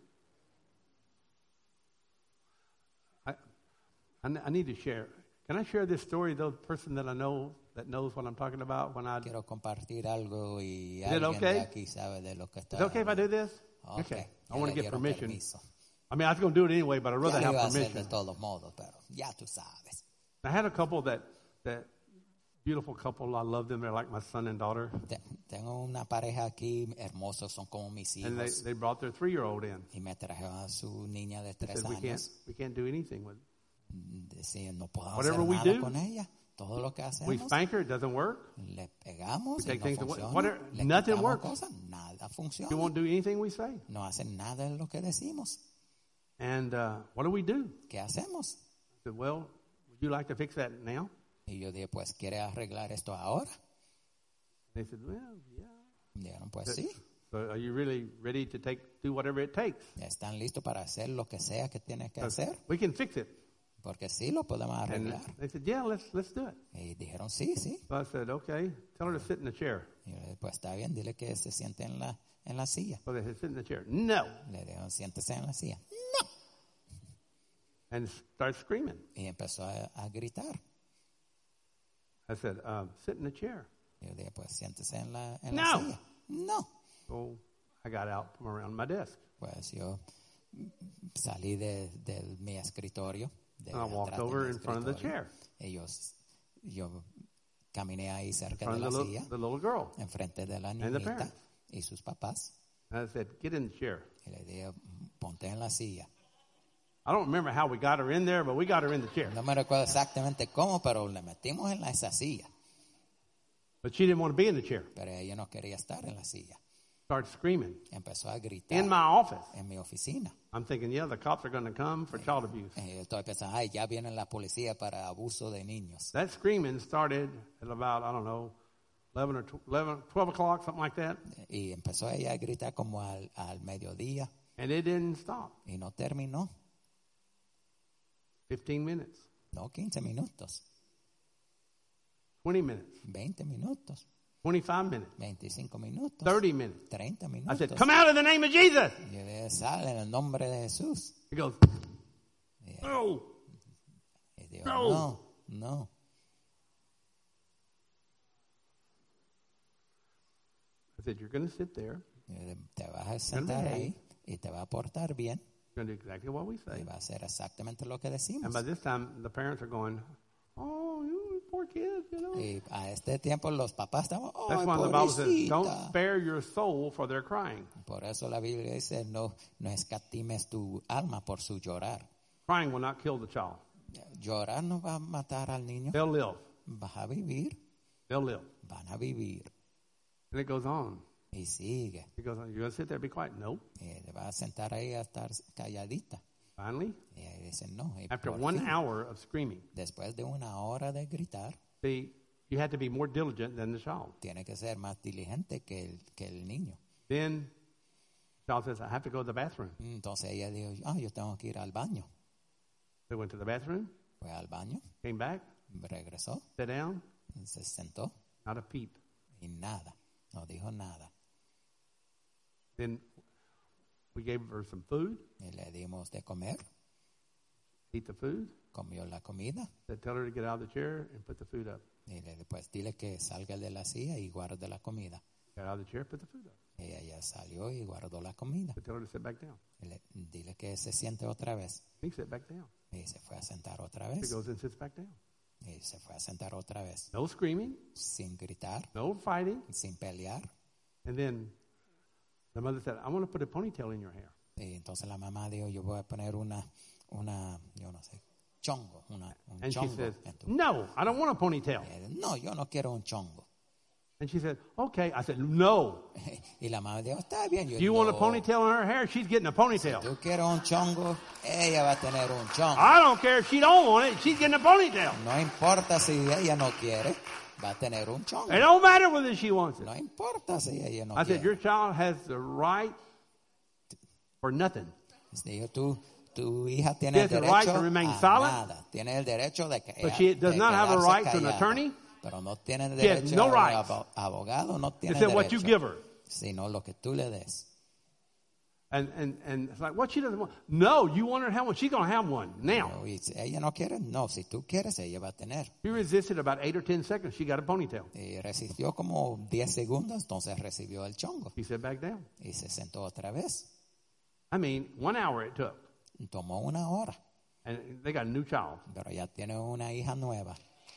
I need to share. Can I share this story, the person that I know that knows what I'm talking about? Quiero compartir algo y Is it alguien okay? de aquí sabe de lo que está Is it okay if I do hablando. this? Okay. I want to Ya le get dieron permission. permiso. I mean, I was going to do it anyway, but I'd rather Ya lo iba a have hacer de permission. todos modos, pero ya tú sabes. I had a couple that beautiful couple. I love them. They're like my son and daughter. Tengo una pareja aquí, hermosos, son como mis And hijos. they brought their 3-year-old in. Y me trajeron a su niña de They 3 said, años. we can't do anything with it. Decían, no podemos Whatever hacer we nada do, con ella. Todo lo que We hacemos, spank her, it doesn't work. le pegamos We y take no things away. funciona. Whatever- Le nothing quitamos works. cosas, nada She funciona. won't do anything we say. No hacen nada de lo que decimos. And what do? ¿Qué hacemos? I said, well, would you like to fix that now? Y yo dije, pues, ¿quiere arreglar esto ahora? They said, well, yeah. Dijeron, pues sí. So are you really ready to do whatever it takes? Están listos para hacer lo que sea que tienes que hacer. We can fix it. Porque sí, lo podemos And arreglar. they said, yeah, let's do it. Y dijeron, sí, sí. So I said, okay, tell her to sit in the chair. Y yo le dije, pues está bien, dile que se siente en la silla. So they said, sit in the chair. No. Le dijeron, siéntese en la silla. And start screaming. Y empezó a gritar. I said, sit in the chair. Y yo dije, pues siéntese en la No. silla. No. So I got out from around my desk. Pues yo salí de mi escritorio. De And I walked atrás de over mi in front of the escritorio. chair. Yo caminé ahí cerca in de front la of silla, the little girl. enfrente de la the niñita parents. y sus papás. And I said, get in the chair. Y le dije, ponte en la silla. I don't remember how we got her in there, but we got her in the chair. No me recuerdo exactamente cómo, pero le metimos en esa silla. But she didn't want to be in the chair. Pero ella no quería estar en la silla. Started screaming Empezó a gritar in my office. en mi oficina. I'm thinking, yeah, the cops are going to come for child abuse. Yo estoy pensando, ay, ya viene la policía para abuso de niños. That screaming started at about, I don't know, 11 or 12 o'clock, something like that. Y empezó ella a gritar como al mediodía And it didn't stop. y no terminó. 15 minutes, No 15 minutos, 20 minutes, 20 minutos, 25 minutes, 25 minutos, 30 minutes. 30 I minutos. said, come out in the name of Jesus. Y yo dije, sale en el nombre de Jesús. He goes, Y, no. y digo, No. no. I said, you're going to sit there. Y yo dije, te vas a sentar ahí y te va a portar bien You're going to do exactly what we y say. va a hacer exactamente lo que And decimos. by this time, the parents are going, oh, you poor kids, you know. Y a este tiempo los papás estaban, That's ay, why the Bible says, don't pobrecita. spare your soul for their crying. Por eso la Biblia dice, no escatimes tu alma por su llorar. Crying will not kill the child. Llorar no va a matar al niño. They'll live. Vas a vivir, They'll live. van a vivir. And it goes on. Y sigue. It goes on. You're going to sit there and be quiet? No. Y te vas a sentar ahí a estar calladita. Finally, Y ahí dice, no. Y after por 1 fin, hour of screaming, después de una hora de gritar, see, you had to be more diligent than the child. tiene que ser más diligente que el niño. Then the child says, I have to go to the bathroom. Entonces ella dijo, yo tengo que ir al baño. They went to the bathroom, Fue al baño, came back, regresó, sat down, se sentó not a peep. y nada, no dijo nada. Then we gave her some food, Y le dimos de comer, eat the food, comió la comida. said, tell her to get out of the chair and put the food up. Y después dile que salga de la silla y guarde la comida. Got out of the chair, put the food up. Ella ya salió y guardó la comida. But tell her to sit back down. Dile que se siente otra vez. He sit back down. Y se fue a sentar otra She vez. goes and sits back down. Y se fue a sentar otra vez. No screaming, Sin gritar, no fighting. sin pelear. And then the mother said, I want to put a ponytail in your hair. Y entonces la mamá dijo, yo voy a poner una yo no sé, chongo, un And she chongo. says, en tu-". no, I don't want a ponytail. No, yo no quiero un chongo. And she said, okay. I said, no. Y la mamá dijo, está bien. Yo, Do you want a "No, ponytail in her hair? She's getting a ponytail. tú quieres un chongo, ella va a tener un chongo. I don't care if she don't want it. She's getting a ponytail. No importa si ella no quiere, va a tener un chongo. It don't matter whether she wants it. No importa si ella no I said, quiere. your child has the right for nothing. Dijo, tu hija tiene el She has the right derecho to remain a silent, nada. Tiene el derecho de que but she does de not have a quedarse right to an callada. attorney. Pero no tiene el She has derecho no a rights. abogado, no tiene It's what you derecho, give her. sino lo que tú le des. And it's like, what she doesn't want. No, you want her to have one. She's going to have one now. No, y si ella no quiere, no, si tú quieres, ella va a tener. She resisted about 8 or 10 seconds. She got a ponytail. Y resistió como 10 segundos, entonces recibió el chongo. She sat back down. Y se sentó otra vez. I mean, 1 hour it took. Tomó una hora, And they got a new child. pero ya tiene una hija nueva.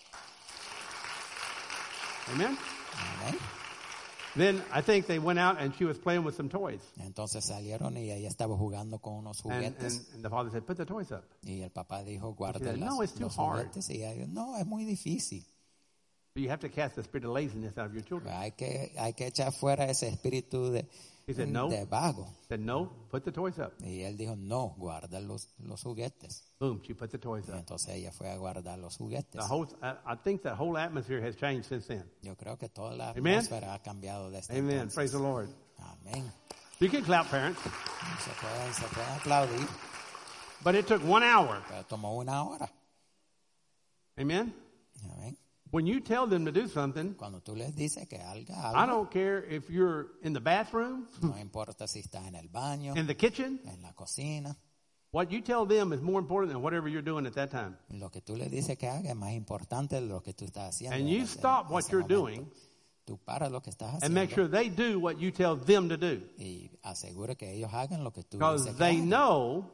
Amen? Amén. Then I think they went out and she was playing with some toys. Entonces salieron y ella estaba jugando con unos juguetes. And the father said, put the toys up. Y el papá dijo, guarda said, "No, it's too los hard." juguetes. Y ella dijo, no, es muy difícil. But you have to cast the spirit of laziness out of your children. Hay que echar fuera ese espíritu He said, no. de vago. Said, no, put the toys up. Y él dijo, no, guarda los juguetes. Boom, she put the toys Y up. entonces ella fue a guardar los juguetes. I think that whole atmosphere has changed since then. Yo creo que toda la Amen. atmósfera ha cambiado desde Amen. entonces. Praise the Lord. Amén. You can clap, parents. Se puede aplaudir, But it took 1 hour. pero tomó una hora. Amen. Amén. When you tell them to do something, Cuando tú les dices que haga I algo, don't care if you're in the bathroom, no importa si estás en el baño, in the kitchen. en la cocina, What you tell them is more important than whatever you're doing at that time. lo que tú le dices que haga es más importante de lo que tú estás haciendo. And en you ese- stop en what ese you're momento. doing Tú paras lo que estás and haciendo make sure they do what you tell them to do. y asegura que ellos hagan lo que tú Because dices que they hagan, know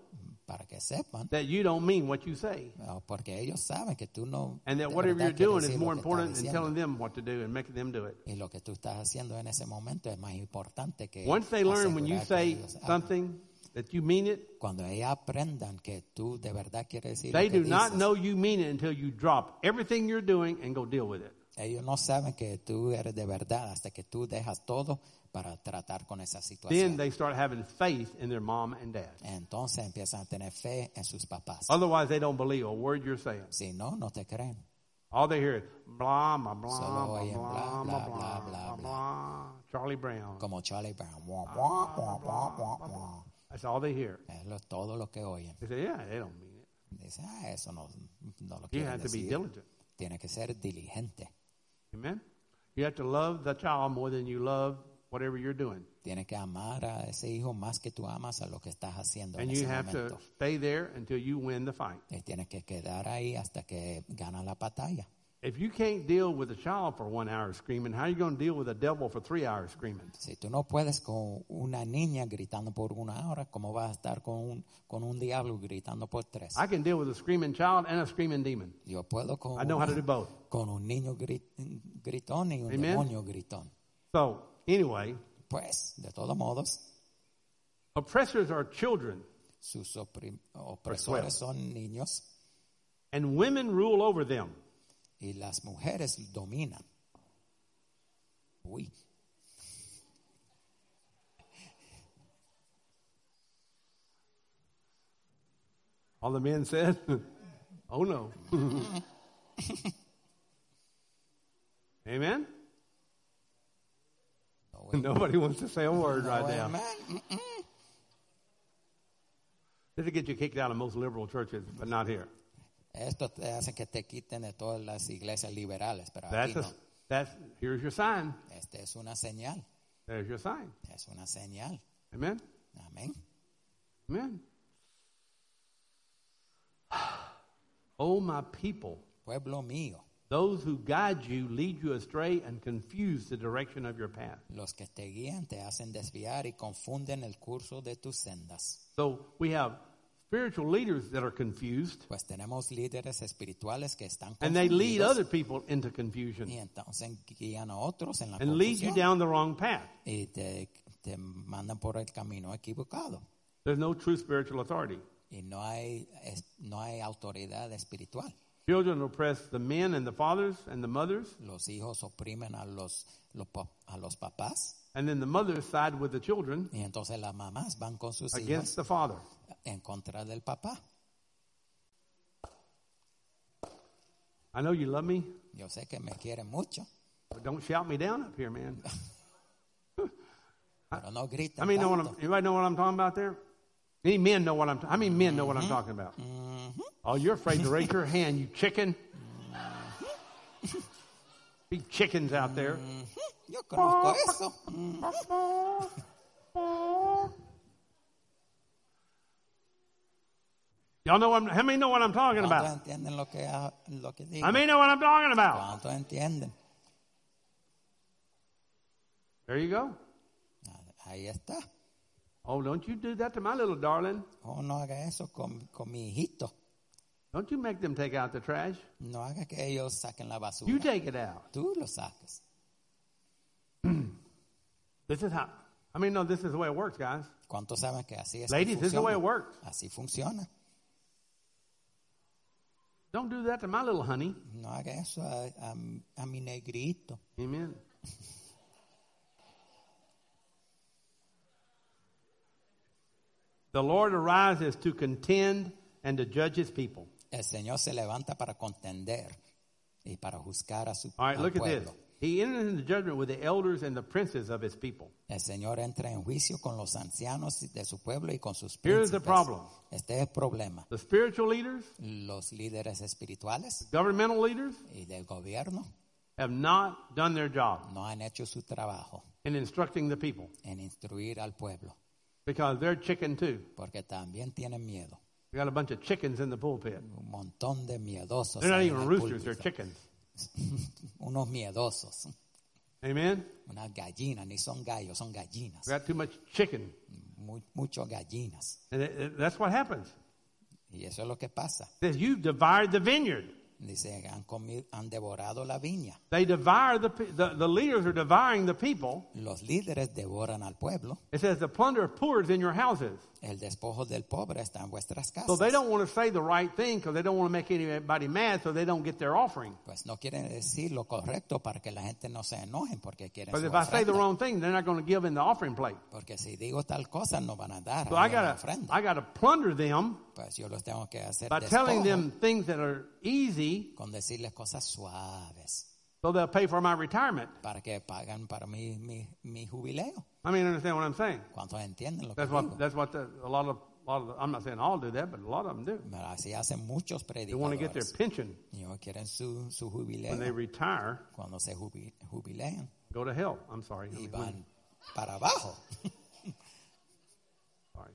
para que sepan, that you don't mean what you say. porque ellos saben que tú no And that de whatever verdad you're quieres doing is decir more lo que estás important than diciendo. telling them what to do and making them do it. Y lo que tú estás haciendo en ese momento es más importante que Once they learn when you asegurar que say ellos hagan. something that you mean it, Cuando ellos aprendan que tú de verdad quieres decir they lo que do not dices, know you mean it until you drop everything you're doing and go deal with it. ellos no saben que tú eres de verdad hasta que tú dejas todo para tratar con esa Then situación. they start having faith in their mom and dad. Entonces empiezan a tener fe en sus papás. Otherwise, they don't believe a word you're saying. Si no, no te creen. All they hear is blah, blah, blah, Solo blah, oyen blah, bla, blah, bla, blah, bla, blah, blah. Charlie Brown. Como Charlie Brown. Wah, wah, wah, wah, wah, wah. That's all they hear. Es todo lo que oyen. They say, yeah, they don't mean it. Dice, eso no lo You quieren have to be decir. diligent. Tiene que ser diligente. Amen? You have to love the child more than you love whatever you're doing. Tiene que amar a ese hijo más que tú amas a lo que estás haciendo en And ese you have momento. to stay there until you win the fight. Y tienes que quedar ahí hasta que gana la batalla. If you can't deal with a child for 1 hour screaming, how are you going to deal with a devil for 3 hours screaming? Si tú no puedes con una niña gritando por 1 hora, ¿cómo vas a estar con un diablo gritando por 3? I can deal with a screaming child and a screaming demon. Yo puedo I know how to do both. con un niño gritón y un Amen. demonio gritón. So, anyway, Pues, de todos modos, oppressors are children, sus opresores son niños and women rule over them. y las mujeres dominan. Uy. All the men said, oh no. Amen? Nobody wants to say a word right now. Amen. This will get you kicked out of most liberal churches, but not here. Esto te hace que te quiten de todas las iglesias liberales, pero aquí Here's your sign. no. Este es una señal. There's your sign. Es una señal. Amen? Amén. Amen. Oh, my people, Pueblo mío, those who guide you lead you astray and confuse the direction of your path. los que te guían te hacen desviar y confunden el curso de tus sendas. So we have spiritual leaders that are confused, Pues tenemos líderes espirituales que están and they lead confundidos other people into confusion y entonces guían a otros en la and lead you confusión down the wrong path. y te mandan por el camino equivocado. There's no true spiritual authority. Y no hay autoridad espiritual. Children oppress the men and the fathers and the mothers, Los hijos oprimen a los papás and then the mothers side with the children y entonces las mamás van con sus against hijos the father. en contra del papá. I know you love me, Yo sé que me quieren mucho, but don't shout me down up here, man. pero no gritan I mean, tanto. anybody know what I'm talking about there? Any men know what how many men know what I'm talking about? Oh, you're afraid to raise your hand, you chicken. Big chickens out there. Yo conozco eso. Y'all know how many know what I'm talking ¿Cuántos about? entienden lo que digo? How many know what I'm talking about? ¿Cuántos entienden? There you go. Ahí está. Oh, don't you do that to my little darling. Oh, no haga eso con mi hijito. Don't you make them take out the trash. No haga que ellos saquen la basura. You take it out. Tú lo saques. This is how, no, this is the way it works, guys. ¿Cuántos saben que así es? Ladies, que this is the way it funciona? works. Así funciona. Don't do that to my little honey. No haga eso a mi negrito. Amen. The Lord arises to contend and to judge his people. El Señor se levanta para contender y para juzgar a su All right, al look at pueblo. this. He enters into judgment with the elders and the princes of his people. El Señor entra en juicio con los ancianos de su pueblo y con sus Here's the príncipes. problem. Este es el problema. The spiritual leaders, Los líderes espirituales governmental leaders, y del gobierno have not done their job no han hecho su trabajo in instructing the people en instruir al pueblo, because they're chicken too. porque también tienen miedo. We got a bunch of chickens in the pulpit. Un montón de miedosos. They're not ahí en even el roosters, they're púlpito. chickens. Unos miedosos. Amen? Unas gallinas, ni son gallos, son gallinas. We got too much chicken. Muchos gallinas. And that's what happens. Y eso es lo que pasa. It says, you've devoured the vineyard. Dice, han devorado la viña. They devour the leaders are devouring the people. Los líderes devoran al pueblo. It says the plunder of poor is in your houses. El despojo del pobre está en vuestras casas. So they don't want to say the right thing because they don't want to make anybody mad, so they don't get their offering. Pues no quieren decir lo correcto para que la gente no se enoje porque quieren But su if I say the ofrenda. wrong thing, they're not going to give in the offering plate. Porque si digo tal cosa no van a dar So ahí en la ofrenda. I gotta plunder them Pues yo los tengo que hacer by telling despojo them things that are easy, con decirles cosas suaves so they'll pay for my retirement. para que pagan para mi jubileo. I mean, understand what I'm saying? ¿Cuántos entienden lo que That's digo? what a lot of I'm not saying all do that, but a lot of them do. Pero así hacen muchos They want to get their predicadores. pension Y ellos quieren su when they jubileo retire, cuando se jubilean go to hell. I'm sorry. y van para abajo. Sorry.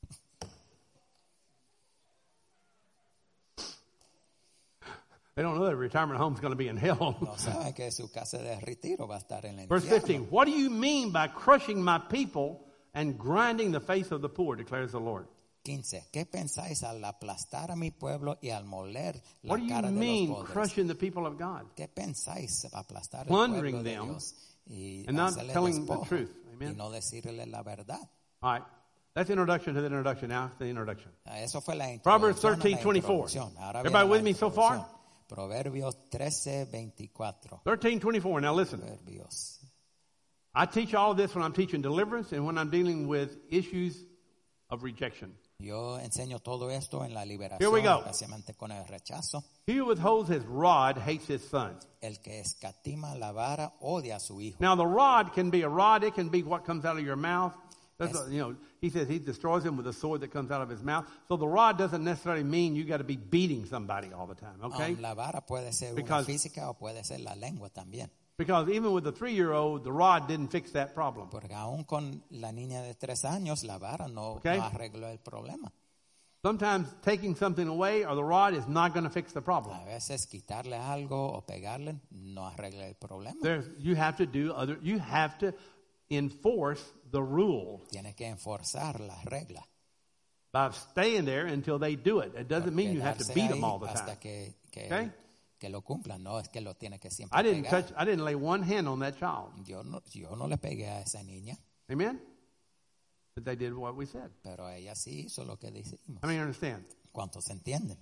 They don't know that retirement home is going to be in hell. No saben que su casa de retiro va a estar en el Verse infierno. 15. What do you mean by crushing my people and grinding the face of the poor, declares the Lord? 15. ¿Qué pensáis al aplastar a mi pueblo y al moler la What do you cara de los mean pobres? crushing the people of God? ¿Qué pensáis aplastar el Plundering pueblo de them Dios y and not hacerle telling the despojo truth. Amen. y no decirle la verdad? All right. That's the introduction to the introduction. Now the introduction. Eso fue la Proverbs introducción a la 13:24. introducción. Ahora Everybody viene with la me so far? introducción. Proverbios 13:24. 13:24. Now listen. Proverbios. I teach all of this when I'm teaching deliverance and when I'm dealing with issues of rejection. Yo enseño todo esto en la liberación, Here we go. especialmente con el rechazo. He who withholds his rod hates his son. El que escatima la vara odia a su hijo. Now the rod can be a rod. It can be what comes out of your mouth. That's Yes. he says he destroys him with a sword that comes out of his mouth. So the rod doesn't necessarily mean you got to be beating somebody all the time. Okay? La vara puede ser Because- una física o puede ser la lengua también. Because even with the 3-year-old, the rod didn't fix that problem. Porque aún con la niña de 3 años, la vara no Okay. arregló el problema. Sometimes taking something away or the rod is not going to fix the problem. A veces quitarle algo o pegarle no arregla el problema. You have to enforce the rule Tienes que enforzar las reglas. by staying there until they do it. It doesn't mean you have to Quedarse beat them ahí all the hasta time. que, Okay? que lo cumplan. No es que lo tiene que siempre I pegar. didn't lay one hand on that child. Yo no le pegué a esa niña, Amen? But they did what we said. pero ella sí hizo lo que decimos. I mean, you understand? ¿Cuántos entienden?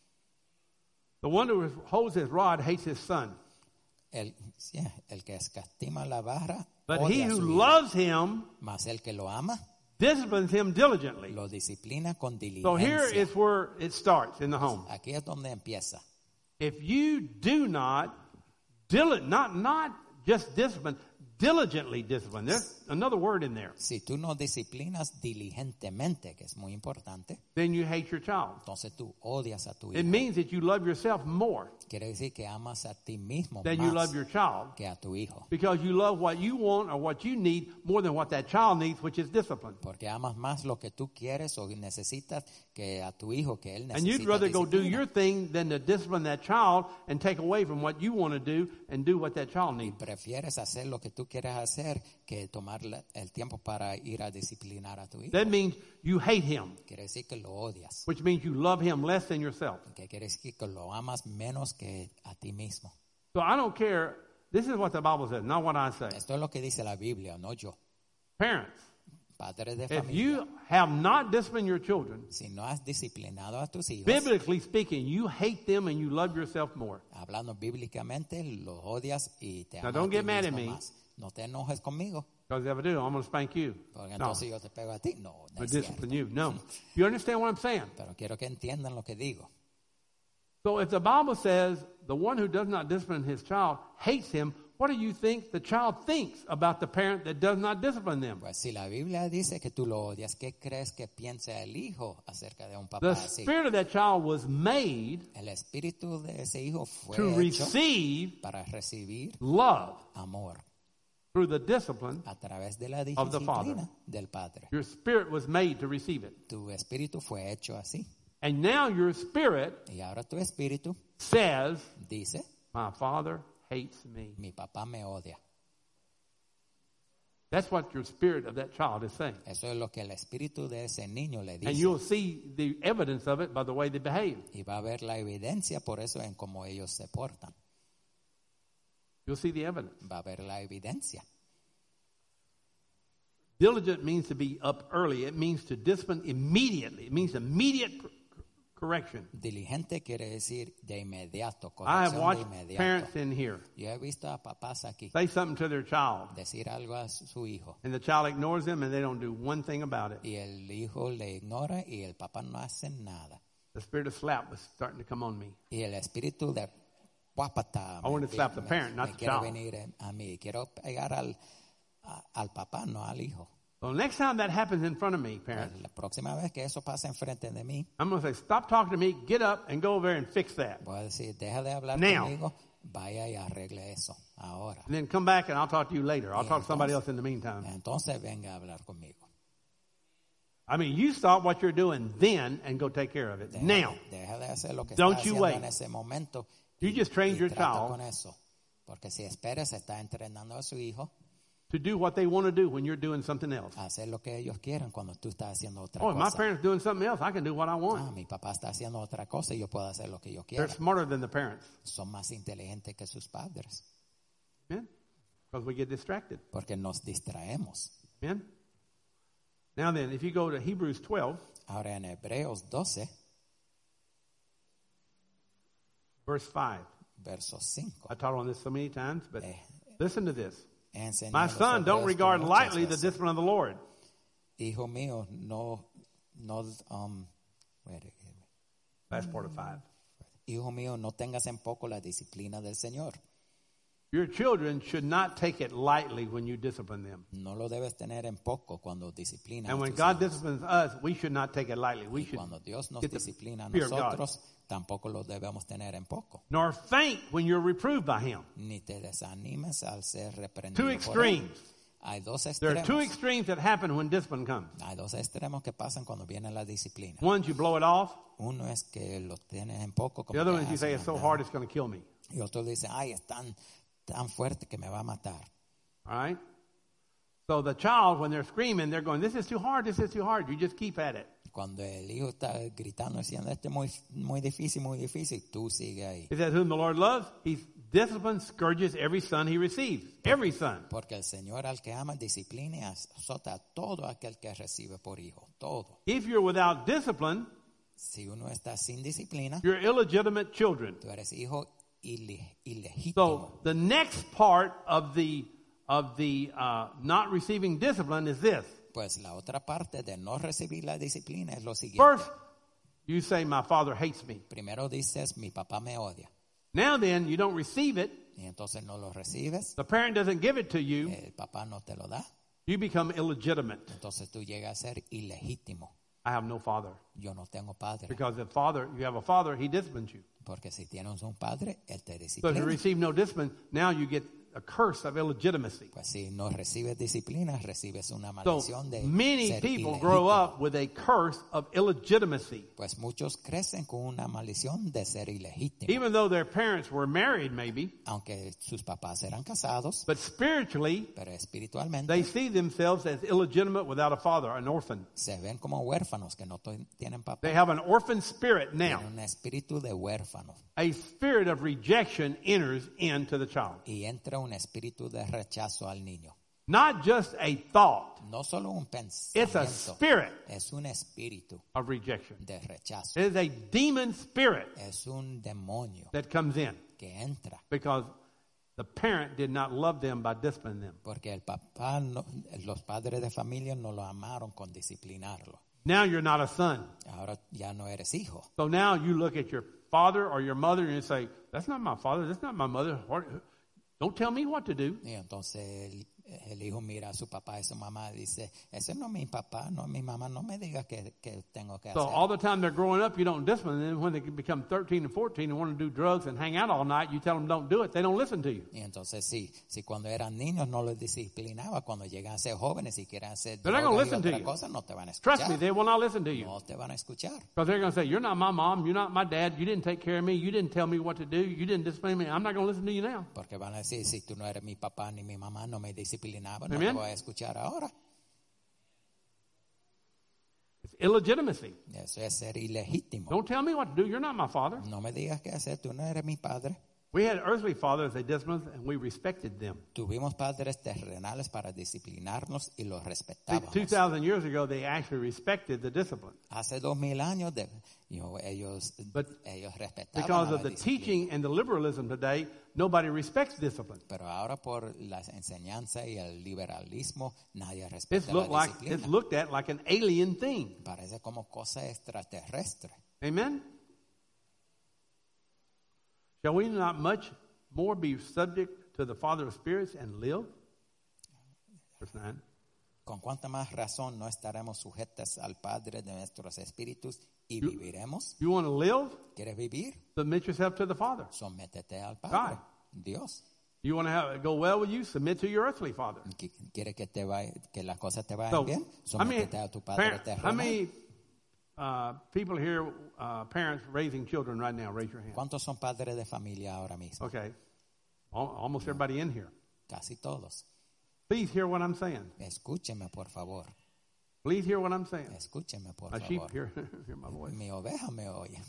The one who holds his rod hates his son. El que escatima la vara But odia he a who su hijo. loves him Mas el que lo ama disciplines him diligently. lo disciplina con So here diligencia. is where it starts in the home. Aquí es donde empieza. If you do not just discipline, diligently discipline. There's another word in there. Si tú no disciplinas diligentemente, que es muy importante, Then you hate your child. entonces tú odias a tu It hijo. means that you love yourself more Quiere decir que amas a ti mismo than you más love your child que a tu hijo. because you love what you want or what you need more than what that child needs, which is discipline. Porque amas más lo que tú quieres o necesitas que a tu hijo, que él And you'd necesita rather go do disciplina. your thing than to discipline that child and take away from what you want to do and do what that child needs. Prefieres hacer lo que tú quieres hacer que tomar el tiempo para ir a disciplinar a tu hijo. That means you hate him, Quiere decir que lo odias. which means you love him less than yourself. Que quiere decir que lo amas menos que a ti mismo. So I don't care. This is what the Bible says, not what I say. Esto es lo que dice la Biblia, no yo. Parents, Padres de if familia. you have not disciplined your children, Si no has disciplinado a tus hijos, biblically speaking, you hate them and you love yourself more. hablando bíblicamente, los odias y te Now, amas don't a ti get mad at mismo me. más. No te enojes conmigo, Because if I do, I'm going to spank you. porque No, entonces yo te pego a ti. No, no I es discipline cierto. you. No. You understand what I'm saying? Pero quiero que entiendan lo que digo. So if the Bible says the one who does not discipline his child hates him, what do you think the child thinks about the parent that does not discipline them? Pues si la Biblia dice que tú lo odias, ¿qué crees que piensa el hijo acerca de un papá The así? spirit of that child was made El espíritu de ese hijo fue to hecho receive para recibir love amor through the discipline. a través de la Of the Father. disciplina del Padre. Your spirit was made to receive it. Tu espíritu fue hecho así. And now your spirit Y ahora tu espíritu says, dice, my father hates me. mi papá me odia. That's what your spirit of that child is saying. Eso es lo que el espíritu de ese niño le And dice. you'll see the evidence of it by the way they behave. Y va a ver la evidencia por eso en cómo ellos se portan. You'll see the evidence. Va a ver la evidencia. Diligent means to be up early. It means to discipline immediately. It means immediate correction. Diligente quiere decir de inmediato, I have corrección de watched inmediato. parents in here Yo he visto a papás aquí say something to their child, decir algo a su hijo and the child ignores them, and they don't do one thing about it. y el hijo le ignora y el papá no hace nada. The spirit of slap was starting to come on me. Y el espíritu de guapata I want to slap the parent, not the quiere child. venir a mí. Quiero pegar al papá, no al hijo. So next time that happens in front of me, parents, La próxima vez que eso pasa enfrente de mí, I'm going to say, stop talking to me, get up, and go over there and fix that. voy a decir, deja de hablar Now. conmigo, vaya y arregle eso ahora. And then come back and I'll talk to you later. I'll talk to somebody else in the meantime. Entonces venga a hablar conmigo. I mean, you stop what you're doing then and go take care of it. Now, Deja de hacer lo que Don't está you haciendo wait. en ese momento. You just trained y your trata child. con eso. Porque si esperas, está entrenando a su hijo to do what they want to do when you're doing something else. a hacer lo que ellos quieren cuando tú estás haciendo otra Oh, if my cosa. parents doing something else, I can do what I want. Mi papá está haciendo otra cosa y yo puedo hacer lo que yo They're quiera. smarter than the parents. Son más inteligentes que sus padres. Amen? Because we get distracted. Porque nos distraemos. Amen? Now then, if you go to Hebrews 12, Ahora en Hebreos 12, verse 5. verso 5. I taught on this so many times, but listen to this. He enseñado My los son, don't Hebreos regard muchas lightly the veces. discipline of the Lord. Hijo mío, Last part of 5. hijo mío, no tengas en poco la disciplina del Señor. Your children should not take it lightly when you discipline them. No lo debes tener en poco cuando disciplinas And a when tus God hijos. disciplines us, we should not take it lightly. We Y should cuando Dios nos get the disciplina a fear of God. nosotros, tampoco lo debemos tener en poco. Nor faint when you're reproved by Him. Ni te desanimes al ser reprendido Two por él. extremes. Hay dos There are two extremos. extremes that happen when discipline comes. Hay dos extremos que pasan cuando viene la disciplina. One, you blow it off. Uno es que lo tienes en poco, como The other que, one is you say, it's so no. hard it's going to kill me. Y otro dice, ay, es tan fuerte que me va a matar. All right? So the child, when they're screaming, they're going, this is too hard, this is too hard. You just keep at it. Cuando el hijo está gritando diciendo, esto es muy difícil, tú sigue ahí. It says, whom the Lord loves, He disciplines, scourges every son He receives. Every son. Porque el Señor al que ama disciplina y azota a todo aquel que recibe por hijo. Todo. If you're without discipline, Si uno está sin disciplina, you're illegitimate children. tú eres hijo ilegítimo. So the next part of the not receiving discipline is this. Pues la otra parte de no recibir la disciplina es lo siguiente. First, you say, my father hates me. Primero dices, mi papá me odia. Now then, you don't receive it. Y entonces no lo recibes. The parent doesn't give it to you. El papá no te lo da. You become illegitimate. Entonces tú llegas a ser ilegítimo. I have no father. Yo no tengo padre. Because if you have a father, he disciplines you. Porque si tienes un padre, él te So if disciplina. you receive no discipline, now you get a curse of illegitimacy. Pues si no recibes disciplina, recibes una So maldición de many ser people ilegítimo. grow up with a curse of illegitimacy. Pues muchos crecen con una maldición de ser ilegítimo. Even though their parents were married maybe, Aunque sus papás eran casados, but spiritually, pero espiritualmente they see themselves as illegitimate without a father, an orphan. se ven como huérfanos que no tienen papá. They have an orphan spirit now. Tienen un espíritu de huérfano. A spirit of rejection enters into the child. Y entra un espíritu de rechazo al niño. Not just a thought, No solo un it's a pensamiento, spirit es un espíritu of rejection. de rechazo. It is a demon spirit Es un demonio that comes in que entra. because the parent did not love them by disciplining them. Porque el papá, los padres de familia no lo amaron con disciplinarlo. Now you're not a son. Ahora ya no eres hijo. So now you look at your father or your mother and you say, that's not my father, that's not my mother. Don't tell me what to do. Y entonces el hijo mira a su papá y su mamá y dice, ese no es mi papá, no es mi mamá, no me diga que tengo que So hacer. all the time they're growing up, you don't discipline them. When they become 13 and 14 and want to do drugs and hang out all night, you tell them don't do it. They don't listen to you. Y entonces sí, si cuando eran niños no los disciplinaba, cuando llegan a ser jóvenes y quieren hacer They're not gonna drogas y listen to otra you. cosa, no te van a Trust me, escuchar. they will not listen to you. No te van a escuchar. Because they're going to say, you're not my mom, you're not my dad, you didn't take care of me, you didn't tell me what to do, you didn't discipline me, I'm not going to listen to you now. Porque van a decir, si tú no eres mi papá ni mi mamá, no me So disciplinaba, no Amen. te voy a escuchar ahora. It's illegitimacy. Eso es ser ilegítimo. Don't tell me what to do. You're not my father. No me digas qué hacer, tú no eres mi padre. We had earthly fathers, they disciplined us, and we respected them. Tuvimos padres terrenales para disciplinarnos y los See, respetábamos. 2,000 years ago, they actually respected the discipline. Hace 2000 años ellos respetaban Because a of la the disciplina. teaching and the liberalism today, nobody respects discipline. Pero ahora por la enseñanza y el liberalismo nadie It's respeta la it's disciplina. looked at like an alien thing. Parece como cosa extraterrestre. Amen? Shall we not much more be subject to the Father of spirits and live? Verse 9. ¿Con cuánta más razón no estaremos sujetos al Padre de nuestros espíritus y viviremos? You want to live? ¿Quieres vivir? Submit yourself to the Father. Sométete al Padre, Dios. You want to have it go well with you? Submit to your earthly father. ¿Quieres que las cosas te vayan So, bien? how many, Sométete a tu Padre how terrenal. many people here, parents raising children right now? Raise your hand. ¿Cuántos son padres de familia ahora mismo? Okay. Almost everybody in here. Casi todos. Please hear what I'm saying. Escúcheme, por favor. Please hear what I'm saying. Escúcheme, por My sheep, favor. hear my voice. Mi oveja me oye.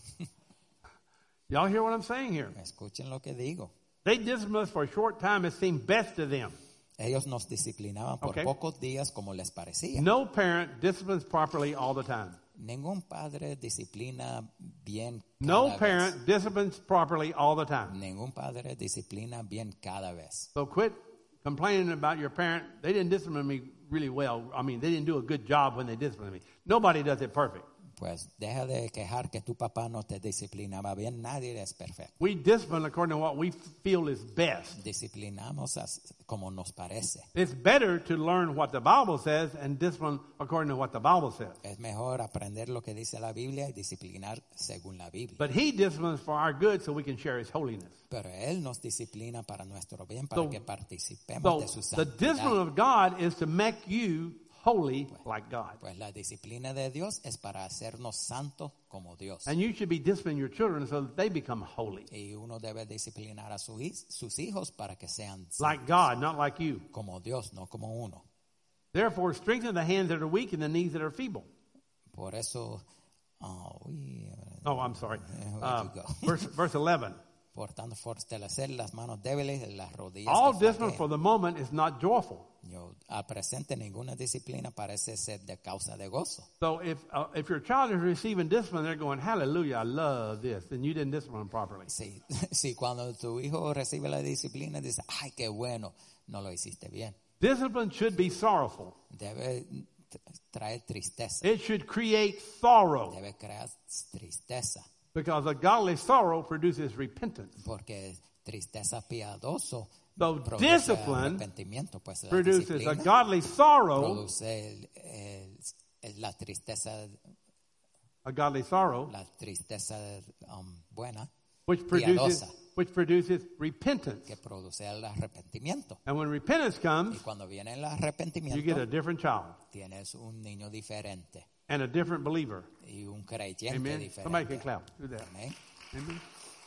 Y'all hear what I'm saying here? Escuchen lo que digo. They disciplined us for a short time. It seemed best to them. Ellos nos disciplinaban por Okay. pocos días como les parecía. No parent disciplines properly all the time. Ningún padre disciplina bien No cada parent disciplines properly all the time. vez. Ningún padre disciplina bien cada vez. So quit complaining about your parent. They didn't discipline me really well. I mean, they didn't do a good job when they disciplined me. Nobody does it perfect. Pues deja de quejar que tu papá no te disciplinaba bien. Nadie es perfecto. We discipline according to what we feel is best. Disciplinamos como nos parece. It's better to learn what the Bible says and discipline according to what the Bible says. Es mejor aprender lo que dice la Biblia y disciplinar según la Biblia. But He disciplines for our good so we can share His holiness. Pero Él nos disciplina para nuestro bien, para So- que participemos So de su the santidad. discipline of God is to make you holy like God. Pues la disciplina de Dios es para hacernos santos como Dios. And you should be disciplining your children so that they become holy. Y uno debe disciplinar a sus hijos para que sean Like God, not like you. como Dios, no como uno. Therefore, strengthen the hands that are weak and the knees that are feeble. Por eso, Oh, I'm sorry. where'd you go? Verse 11. Por tanto, fortalecer las manos débiles y las rodillas All que discipline for flaquean. the moment is not joyful. Al presente, ninguna disciplina parece ser de causa de gozo. So if your child is receiving discipline, they're going, hallelujah, I love this. Then you didn't discipline them properly. Si cuando tu hijo recibe la disciplina, dice, ay, qué bueno, no lo hiciste bien. Discipline should be sorrowful. Debe traer tristeza. It should create sorrow Debe crear tristeza. because a godly sorrow produces repentance. Porque tristeza piadoso So produce discipline arrepentimiento. Pues la Produces a disciplina godly sorrow, produce la tristeza buena which piadosa, produces repentance. que produce el arrepentimiento. And when repentance Y comes, cuando viene el you get a arrepentimiento, different child tienes un niño diferente and a different believer. y un creyente Amen. Somebody can diferente. clap. Do that. Amén. Amen.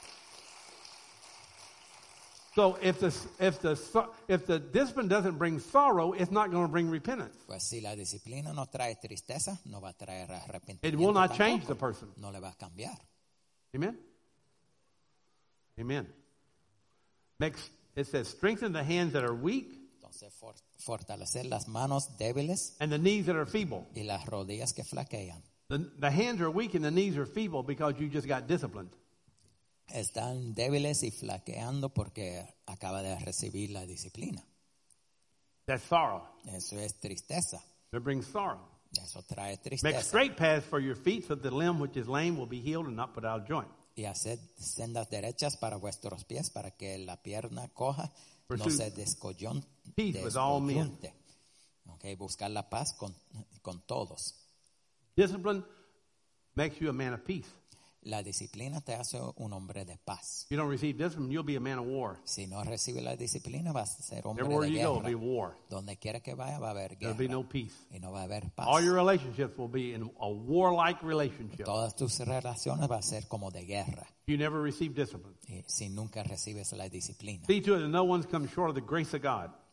So if the discipline doesn't bring sorrow, it's not going to bring repentance. Pues si la disciplina no trae tristeza, no va a traer arrepentimiento. It will not tampoco. change the person. No le va a cambiar. Amen. Amen. Next, it says, strengthen the hands that are weak Entonces, fortalecer las manos débiles and the knees that are feeble. y las rodillas que flaquean. The hands are weak and the knees are feeble because you just got disciplined. Están débiles y flaqueando porque acaba de recibir la disciplina. That's sorrow. Eso es tristeza. That brings sorrow. Eso trae Make tristeza. straight paths for your feet so that the limb which is lame will be healed and not put out of joint. Y haced sendas derechas para vuestros pies, para que la pierna coja no Pursue se peace with all men. descoyunte. Okay, buscar la paz con todos. Discipline makes you a man of peace. La disciplina te hace un hombre de paz. If you don't receive discipline, you'll be a man of war. Si no recibe la disciplina, vas a ser hombre Everywhere de you go, guerra. will be war. Donde quiera que vaya va a haber There'll guerra. be no peace. Y no va a haber paz. All your relationships will be in a warlike relationship. Todas tus relaciones va a ser como de guerra. You never receive discipline. Si nunca recibes la disciplina. See to it that no one's come short of the grace of God.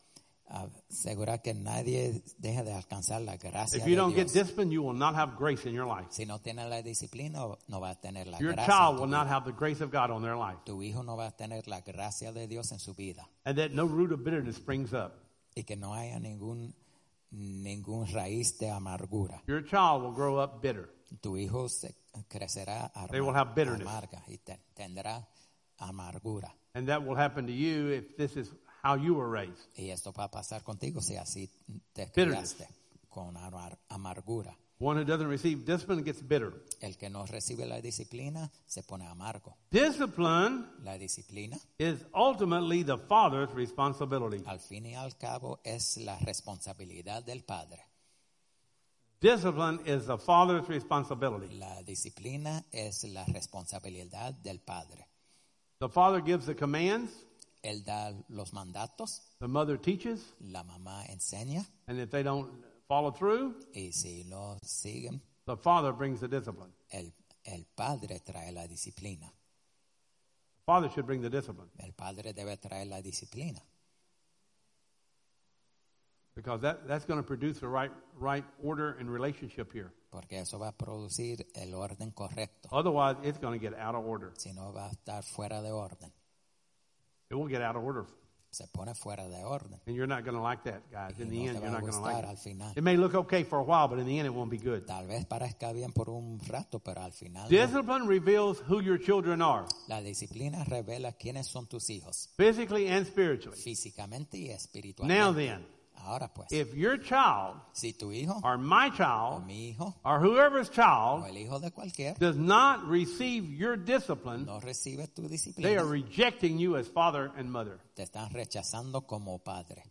asegurar que nadie deje de alcanzar la gracia If you de don't get Dios. discipline, you will not have grace in your life. Si no tienes la disciplina, no va a tener la Your gracia en child tu will not vida. have the grace of God on their life. Tu hijo no va a tener la gracia de Dios en su vida. And that no root of bitterness springs up. Y que no haya ningún raíz de amargura. Your child will grow up bitter. Tu hijo crecerá They will have bitterness. amarga y tendrá amargura. And that will happen to you if this is how you were raised. Y esto va a pasar contigo si así te Bitterness. criaste, con amargura. One who doesn't receive discipline gets bitter. El que no recibe la disciplina se pone amargo. Discipline La disciplina, is ultimately the father's responsibility. al fin y al cabo, es la responsabilidad del padre. Discipline is the father's responsibility. La disciplina es la responsabilidad del padre. The father gives the commands, Él da los mandatos, the mother teaches, la mamá enseña, and if they don't follow through, y si lo siguen, the father brings the discipline. el padre trae la disciplina. Father should bring the discipline El padre debe traer la disciplina, because that's going to produce the right order and relationship here. porque eso va a producir el orden correcto. Otherwise, it's going to get out of order. Si no, va a estar fuera de orden. It will get out of order. Se pone fuera de orden. And you're not going to like that, guys. In Y the no end, te you're va a not going to like gustar al it. final. It may look okay for a while, but in the end, it won't be good. Tal vez parezca bien por un rato, pero al final no. Discipline reveals who your children are, La disciplina revela quiénes son tus hijos, physically and spiritually. físicamente y Now espiritualmente. then, Ahora pues, if your child si tu hijo or my o child mi hijo or whoever's o child el hijo de cualquier does not receive your discipline, no recibe tu they are disciplina, rejecting you as father and mother. te están rechazando como padre.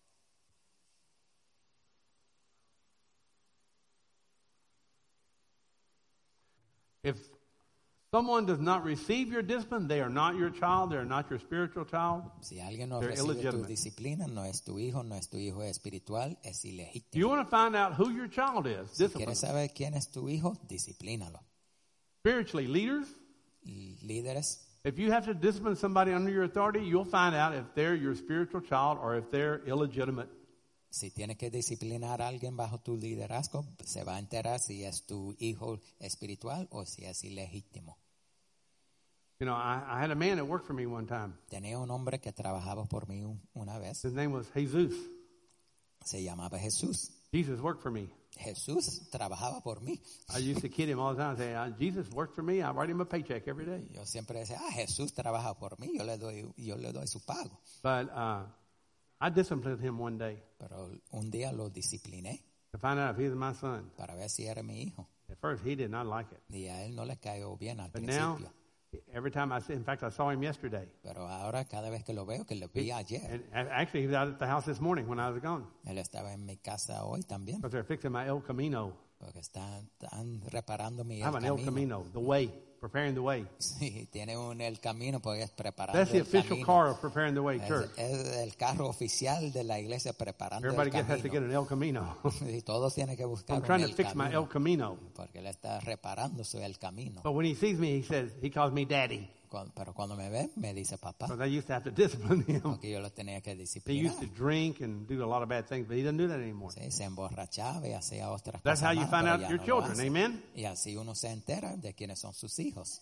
If someone does not receive your discipline, they are not your child, they are not your spiritual child. Si alguien no They're recibe tu illegitimate. disciplina, no es tu hijo espiritual, es You ilegítimo. want to find out who your child is, Si discipline. quieres saber quién es tu hijo, disciplínalo. Spiritually, leaders, Líderes, if you have to discipline somebody under your authority, you'll find out if they're your spiritual child or if they're illegitimate. si tienes que disciplinar a alguien bajo tu liderazgo, se va a enterar si es tu hijo espiritual o si es ilegítimo. You know, I had a man that worked for me one time. Tenía un hombre que trabajaba por mí una vez, His name was Jesus. se llamaba Jesús. Jesus worked for me. Jesús trabajaba por mí. I used to kid him all the time, say, Jesus worked for me. I write him a paycheck every day. Yo siempre decía, Jesús trabaja por mí, yo le doy su pago. But I disciplined him one day Pero un día lo discipliné to find out if he was my son. para ver si era mi hijo. At first, he did not like it. Y a él no le cayó bien al But now, principio. every time I see, in fact, I saw him yesterday. Pero ahora cada vez que lo veo, que lo vi ayer, And actually, he was out at the house this morning when I was gone. él estaba en mi casa hoy también, Because they're fixing my El Camino. porque están reparando mi I have an El Camino, the way, preparing the way. Sí, tiene el camino, pues preparando That's the el official camino. car of preparing the way, Es, church. es el carro oficial de la iglesia preparando Everybody el has to get camino. an El Camino. Y todos tienen que buscar I'm un trying to el fix my El camino, Camino. porque él está reparando el camino. But when he sees me, he calls me daddy. Pero cuando me ve, me dice papá, Because I used to have to discipline him. porque yo lo tenía que He disciplinar. used to drink and do a lot of bad things, but he doesn't do that anymore. Sí, se emborrachaba y hacía otras That's cosas how you más, find pero out ya your no lo children. hace. Amen? Y así uno se entera de quiénes son sus hijos.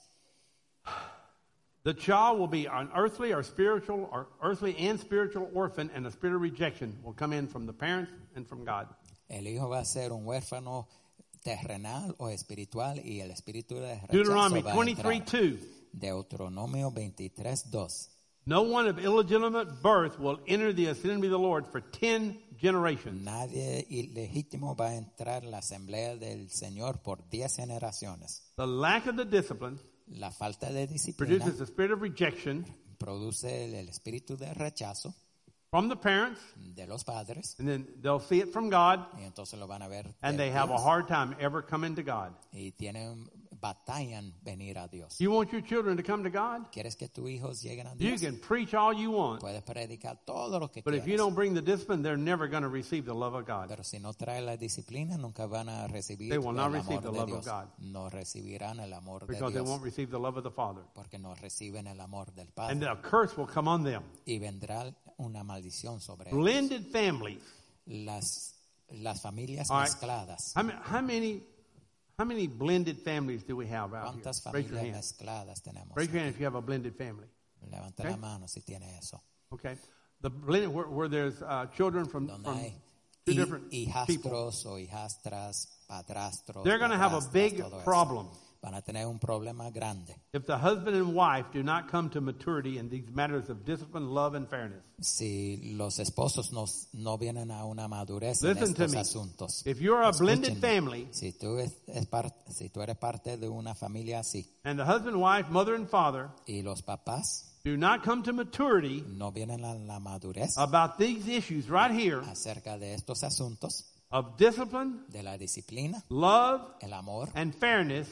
The child will be an earthly or earthly and spiritual orphan, and the spirit of rejection will come in from the parents and from God. El hijo va a ser un huérfano terrenal o espiritual y el espíritu de rechazo Deuteronomy va a 23:2. entrar. Deuteronomio 23:2. No one of illegitimate birth will enter the assembly of the Lord for 10 generations. Nadie ilegítimo va a entrar en la asamblea del Señor por 10 generaciones. The lack of the discipline La falta de disciplina produces the spirit of rejection produce el espíritu de rechazo from the parents, de los padres and then they'll see it from God, y entonces lo van a ver and de they have a Dios, hard time ever coming to God. y batallan venir a Dios. You want your children to come to God? ¿Quieres que tus hijos lleguen a You Dios? can preach all you want, Puedes predicar todo lo que but if you quieras, don't bring the discipline, they're never going to receive the love of God. pero si no trae la disciplina nunca van a recibir They el will not amor receive the de love of Dios. God. No recibirán el amor de Because they Dios won't receive the love of the Father. porque no reciben el amor del And Padre. a curse will come on them. Y vendrá una maldición sobre ellos. Blended families. Las familias All right. mezcladas. How many blended families do we have out here? ¿Cuántas Raise your familias hand. mezcladas tenemos? Raise your hand aquí? if you have a blended family. Levante Okay. la mano si tiene eso. Okay. The blended where there's children from Donde two hay different people. hijastros o hijastras, padrastros, They're going to have a madrastras, big todo eso. problem. Van a tener un problema grande. If the husband and wife do not come to maturity in these matters of discipline, love, and fairness. Si los esposos no vienen a una madurez Listen en to estos me. asuntos. If you're a blended Escúchenme. family Si tú eres parte de una familia así and the husband, wife, mother, and father y los papás do not come to maturity no vienen a la madurez about these issues right here acerca de estos asuntos, of discipline, de la disciplina, love, el amor and fairness,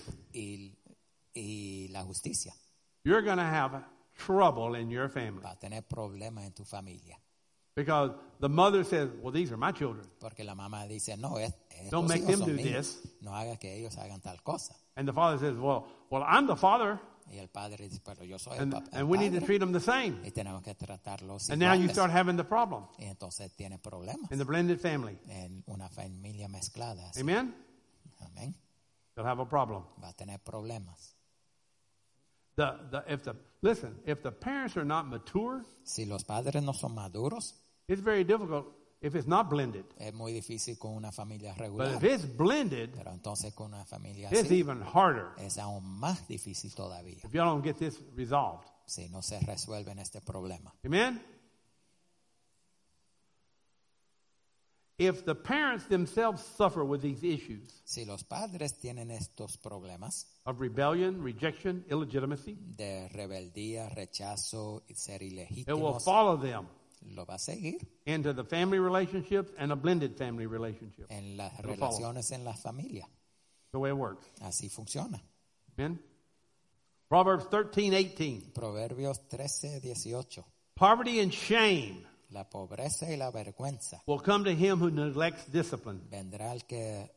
y la justicia, you're going to have trouble in your family. va a tener problemas en tu familia. Because the mother says, well, these are my children. Porque la mamá dice, no, Don't estos make hijos them son do míos. this. No haga que ellos hagan tal cosa. And the father says, well, I'm the father, Y el padre dice, pero yo soy el and, papá. and we need to padre, treat them the same. y tenemos que tratarlos And now you iguales. start having the problem Y entonces tiene problemas in the blended family. en una familia mezclada. así. Amen? Amén. You'll have a problem. Va a tener problemas. Listen, if the parents are not mature, Si los padres no son maduros, it's very difficult if it's not blended. es muy difícil con una familia But regular. if it's blended, Pero entonces con una familia it's así, even harder es aún más difícil todavía if y'all don't get this resolved. si no se resuelven este problema. Amen? If the parents themselves suffer with these issues Si los padres tienen estos problemas of rebellion, rejection, illegitimacy, de rebeldía, rechazo y ser it will ilegítimos, follow them lo va a seguir into the family relationships and a blended family relationship. en las It'll follow. relaciones en la familia. The way it works. Así funciona. Amen? Proverbs 13:18. Proverbios 13:18. Poverty and shame La pobreza y la vergüenza will come to him who neglects discipline. vendrá al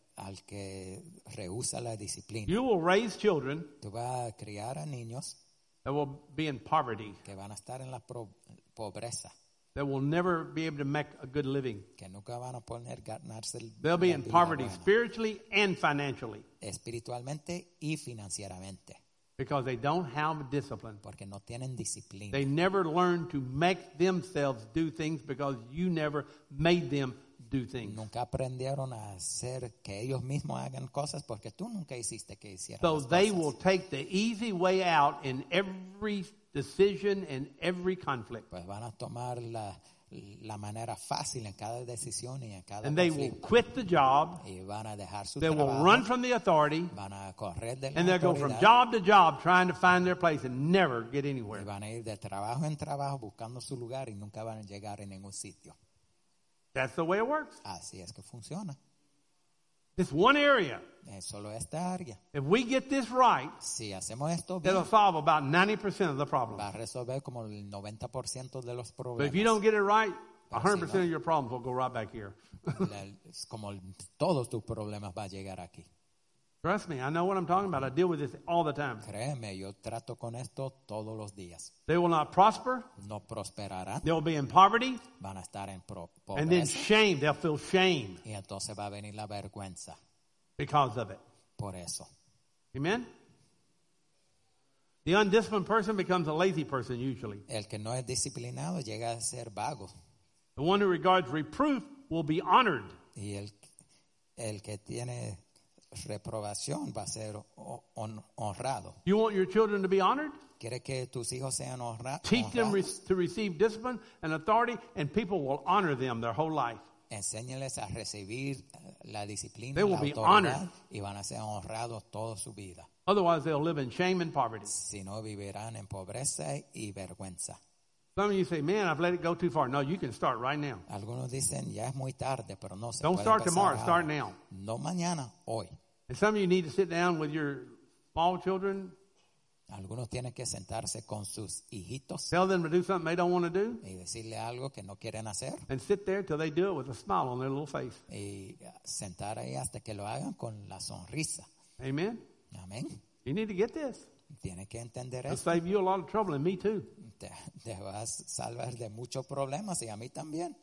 que rehúsa la disciplina. You will raise children Tú vas a criar a niños that will be in poverty, que van a estar en la pobreza, that will never be able to make a good living. que nunca van a poder ganarse They'll be la in vida poverty buena, spiritually and financially espiritualmente y financieramente, because they don't have discipline. porque no tienen disciplina. They never learn to make themselves do things because you never made them do things. Nunca aprendieron a hacer que ellos mismos hagan cosas porque tú nunca hiciste que hicieran So las they cosas. will take the easy way out in every decision and every conflict. Pues van a tomar la manera fácil en cada decisión y en cada And they will conflicto. quit the job. Y van a dejar su They will trabajo, run from the authority. van a correr de la And they'll go from autoridad job to job trying to find their place and never get y anywhere. van a ir de trabajo en trabajo buscando su lugar y nunca van a llegar en ningún sitio. That's the way it works. Así es que funciona. This one area. Es solo esta área. If we get this right, Si hacemos esto bien, it'll solve about 90% of the problem. va a resolver como el 90% de los But if you don't problemas. get it right, Pero 100% si no- of your problems will go right back here. Es como todos tus problemas va a llegar aquí. Trust me, I know what I'm talking about. I deal with this all the time. Créeme, yo trato con esto todos los días. They will not prosper. No prosperarán, They will be in poverty. van a estar en And then pobreza shame. They'll feel shame y entonces va a venir la vergüenza because of it. por eso. Amen? The undisciplined person becomes a lazy person usually. El que no es disciplinado llega a ser vago The one who regards reproof will be honored. y el que tiene reprobación va a ser honrado. You want your children to be honored? ¿Quiere que tus hijos sean Teach them honrados? to receive discipline and authority, and people will honor them their whole life. Enséñales a recibir la disciplina, They will la be autoridad honored. y van a ser honrados toda su vida. Otherwise, they'll live in shame and poverty. Si no, vivirán en pobreza y vergüenza. Some of you say, man, I've let it go too far. No, you can start right now. Algunos dicen, ya es muy tarde, pero no se Don't puede start empezar tomorrow, ahora. start now. No mañana, hoy. And some of you need to sit down with your small children, Algunos tienen que sentarse con sus hijitos tell them to do something they don't want to do, y decirle algo que no quieren hacer and sit there till they do it with a smile on their little face. y sentar ahí hasta que lo hagan con la sonrisa. Amen? Amén. You need to get this. Tienes que entender It'll esto. save you a lot of trouble and me too. Te vas a salvar de muchos problemas y a mí también.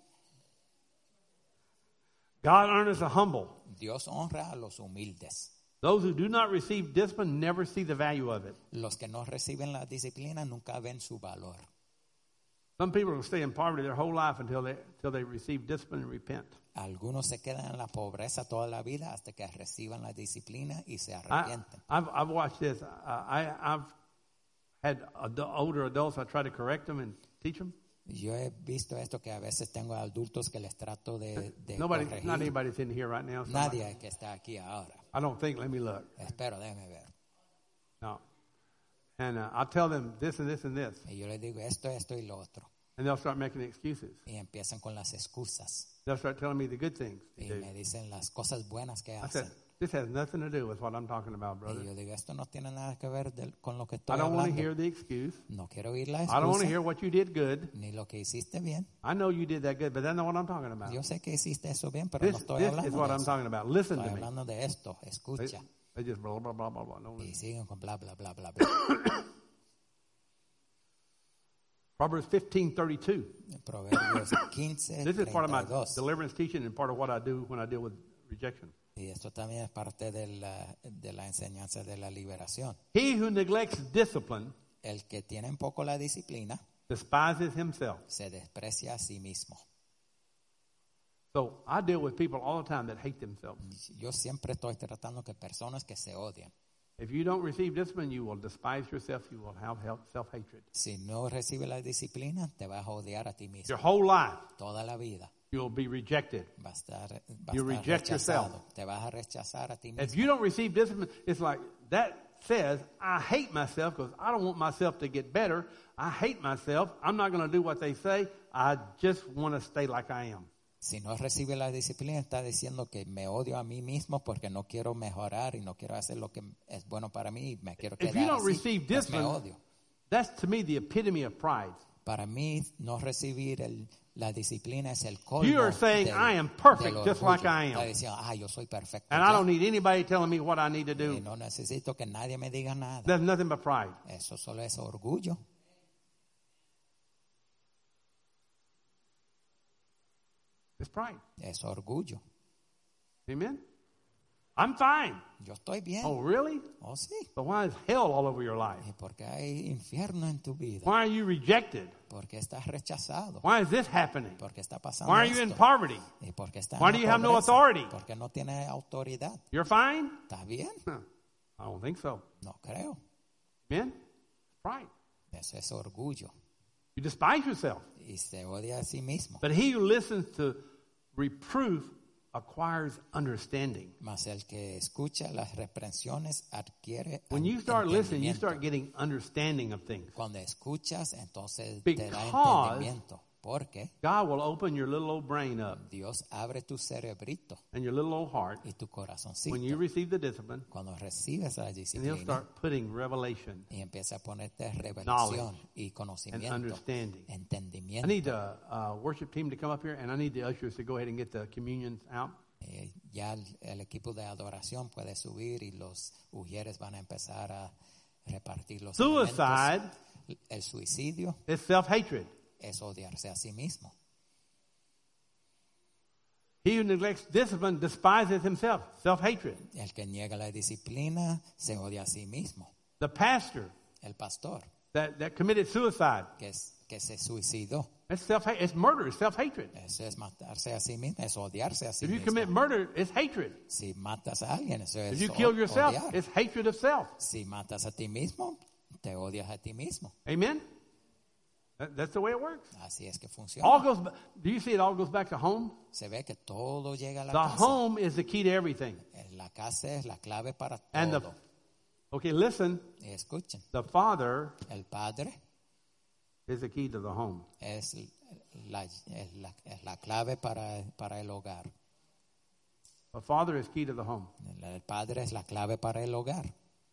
God honors the humble. Dios honra a los humildes. Those who do not receive discipline never see the value of it. Los que no reciben la disciplina nunca ven su valor. Some people will stay in poverty their whole life until they receive discipline and repent. Algunos se quedan en la pobreza toda la vida hasta que reciban la disciplina y se arrepienten. I've watched this. I've had older adults. I try to correct them and teach them. Yo he visto esto que a veces tengo adultos que les trato de Not corregir. anybody's in here right now. Nadie que está aquí ahora. I don't think. Let me look. Espero, déjeme ver. No. And I'll tell them this and this and this. Y yo les digo esto y lo otro. And they'll start making excuses. Y empiezan con las excusas. They'll start telling me the good things to Y do. me dicen las cosas buenas que I hacen. said, this has nothing to do with what I'm talking about, Y brother. yo digo, esto no tiene nada que ver con lo que I estoy don't want to hablando. hear the excuse. No quiero oír la I don't want to excusa, hear what you did good. ni lo que hiciste bien. I know you did that good, but that's not what I'm talking about. Yo sé que hiciste eso bien, pero This, no estoy this is hablando what de I'm eso. talking about. Listen Estoy to me. hablando de esto, escucha. They just blah, blah, blah, blah, blah. No, Y siguen con bla, bla, bla, bla, bla. Proverbs 15:32. Proverbios 15, This is part of my 32. deliverance teaching and part of what I do when I deal with rejection. Y esto también es parte de la enseñanza de la liberación. He who neglects discipline El que tiene en poco la disciplina despises himself. se desprecia a sí mismo. So I deal with people all the time that hate themselves. Yo siempre estoy tratando que personas que se odian. If you don't receive discipline, you will despise yourself. You will have self-hatred. Si no recibes la disciplina, te vas a odiar a ti mismo. Your whole life, Toda la vida you will be rejected. vas a estar You reject rechazado. yourself. Te vas a rechazar a ti If mismo. you don't receive discipline, it's like that says, I hate myself because I don't want myself to get better. I hate myself. I'm not going to do what they say. I just want to stay like I am. Si no recibe la disciplina, está diciendo que me odio a mí mismo porque no quiero mejorar y no quiero hacer lo que es bueno para mí y me quiero If you quedar don't así. receive Pues me discipline, odio. that's to me the epitome of pride. Para mí, no recibir la disciplina es el colmo. You are saying, del- I am perfect del just orgullo. like I am. Está diciendo, yo soy perfecto. And I ya, don't need anybody telling me what I need to y do. no necesito que nadie me diga nada. That's nothing but pride. Eso solo es orgullo. It's pride. Es orgullo. Amen? I'm fine. Yo estoy bien. Oh, really? Oh, sí. But why is hell all over your life? ¿Y por qué hay infierno en tu vida? Why are you rejected? ¿Por qué estás rechazado? Why is this happening? ¿Por qué está pasando Why are you in esto? poverty? ¿Y por qué está Why en do la you have no pobreza? authority? ¿Por qué no tiene autoridad? You're fine? ¿Está bien? Huh. I don't think so. No creo. Amen? Pride. Eso es orgullo. You despise yourself. Y se odia a sí mismo. But he who listens to reproof acquires understanding. Mas el que escucha las reprensiones adquiere When you start listening, you entendimiento. start getting understanding of things. Cuando escuchas, entonces te da Because entendimiento. Porque God will open your little old brain up Dios abre tu cerebrito and your little old heart y tu corazoncito. when you receive the discipline, Cuando recibes la and He'll disciplina start putting revelation y empieza a ponerte revelación y and conocimiento, understanding. I entendimiento. need the worship team to come up here, and I need the ushers to go ahead and get the communions out. Ya el equipo de adoración puede subir y los ujieres van a empezar a repartir los Suicide alimentos. El suicidio is self-hatred. es odiarse a sí mismo. He who neglects discipline despises himself. Self-hatred. El que niega la disciplina se odia a sí mismo. The pastor El pastor that committed suicide, que se suicidó, it's murder. It's self-hatred. eso es matarse a sí mismo, es odiarse a sí If you mismo. commit murder, it's hatred. Si matas a alguien, eso es If you kill yourself, odiar. it's hatred of self. Si matas a ti mismo, te odias a ti mismo. Amen? That's the way it works. Así es que All funciona. goes. Do you see it all goes back to home? Se ve que todo llega a la The casa. home is the key to everything. La casa es la clave para And todo. okay, listen. Y escuchen, The father el padre is the key to the home. es la clave para el hogar. The father is key to the home. El padre es la clave para el hogar.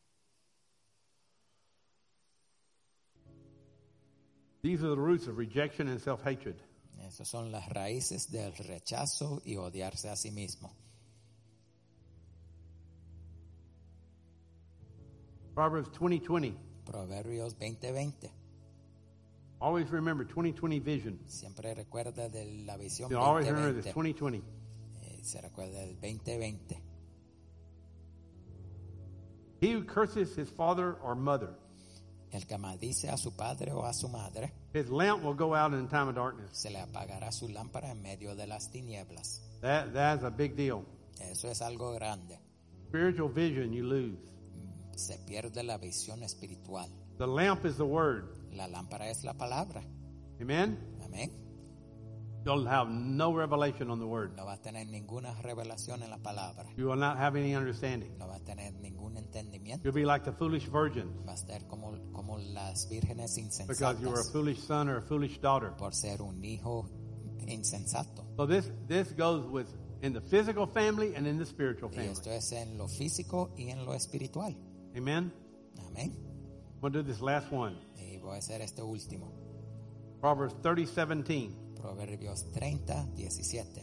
These are the roots of rejection and self-hatred. Esas son las raíces del rechazo y odiarse a sí mismo. Proverbs 20:20. Proverbios 20:20. Always remember 2020 vision. Siempre recuerda de la visión You always remember this 2020. 2020. Se recuerda del 2020. He who curses his father or mother, El que maldice a su padre o a su madre, his lamp will go out in a time of darkness. se le apagará su lámpara en medio de las tinieblas. That's a big deal. Eso es algo grande. Spiritual vision you lose. Se pierde la visión espiritual. The lamp is the word. La lámpara es la palabra. Amen? Amén. You'll have no revelation on the word. No va a tener ninguna revelación en la palabra. You will not have any understanding. No va a tener ningún entendimiento. You'll be like the foolish virgins Va a ser como las vírgenes because you were a insensatas foolish son or a foolish daughter. por ser un hijo insensato. So this goes with in the physical family and in the spiritual Y family. esto es en lo físico y en lo espiritual. Amen? Amén. I'm going to do this last one. Y voy a hacer este último. Proverbs 30:17. Proverbios 30:17.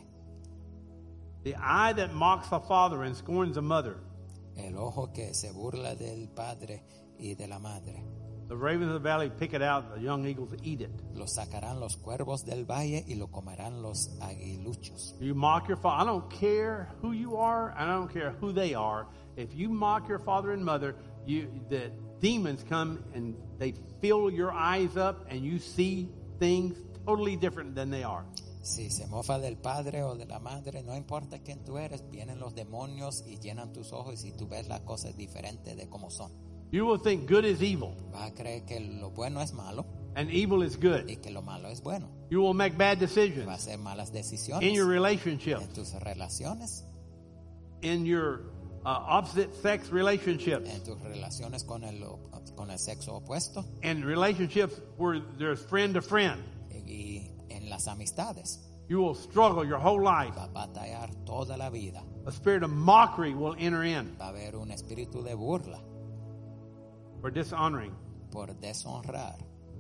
The eye that mocks a father and scorns a mother, El ojo que se burla del padre y de la madre. the ravens of the valley pick it out, the young eagles eat it. Lo sacarán los cuervos del valle y lo comerán los aguiluchos. You mock your father. I don't care who you are, and I don't care who they are. If you mock your father and mother, the demons come and they fill your eyes up, and you see things totally different than they are. Si se mofa del padre o de la madre, no importa quién tú eres, vienen los demonios y llenan tus ojos y tú ves las cosas diferentes de cómo son. You will think good is evil Vas a creer que lo bueno es malo and evil is good. y que lo malo es bueno. You will make bad Vas a decisions hacer malas in decisiones your relationships, en tus relaciones, in your opposite sex relationships, en tus relaciones con el sexo opuesto and relationships where there's friend to friend. y en las amistades. You will struggle your whole life. Va a batallar toda la vida. A spirit of mockery will enter in Va a haber un espíritu de burla for dishonoring. por deshonrar.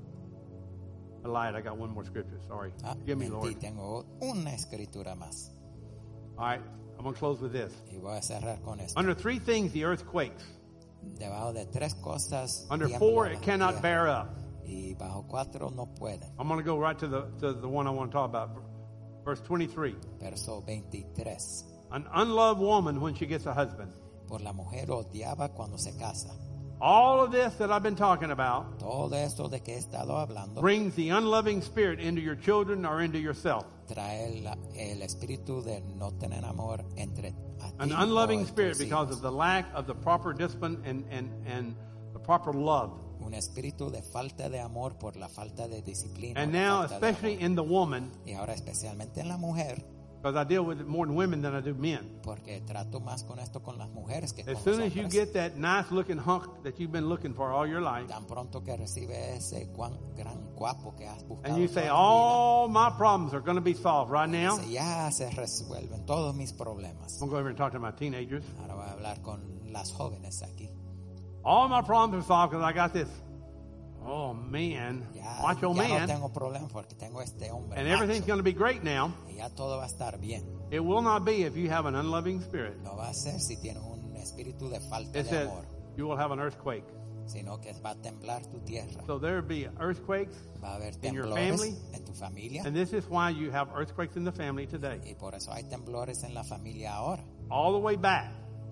I lied. I got one more scripture. Sorry. Forgive me, Mentí, Lord. tengo una escritura más. All right. I'm going to close with this. Y voy a cerrar con esto. Under three things, the earth quakes. Debajo de tres cosas. Under tiembla four, la it cannot tierra. bear up. Y bajo cuatro no pueden. I'm going to go right to the one I want to talk about. Verse 23. Verso 23. An unloved woman when she gets a husband. Por la mujer odiaba cuando se casa. All of this that I've been talking about Todo esto de que he estado hablando brings the unloving spirit into your children or into yourself. trae el espíritu de no tener amor entre a ti An o unloving tus spirit because hijos. of the lack of the proper discipline and the proper love. Un espíritu de falta de amor por la falta de disciplina. And la now, falta de especially amor. in the woman, Y ahora especialmente en la mujer, because I deal with it more in women than I do men. porque trato más con esto con las mujeres que As con soon los as you hombres. get that nice looking hunk that you've been looking for all your life, Tan pronto que recibe ese gran guapo que has buscado and you toda say, tu all my problems are going to be solved right vida, now, dice, ya se resuelven todos mis problemas. I'm going to go over and talk to my teenagers. Ahora voy a hablar con las jóvenes aquí. All my problems are solved because I got this. Oh man, Ya, macho ya no man, tengo problemas porque tengo este hombre and everything's macho, going to be great now. y ya todo va a estar bien. It will not be if you have an unloving spirit. No va a ser si tienes un espíritu de falta It de says amor, you will have an earthquake. sino que va a temblar tu tierra. So there will be earthquakes, Va a haber in your temblores family, en tu familia, and this is why you have earthquakes in the family today. y por eso hay temblores en la familia ahora. All the way back,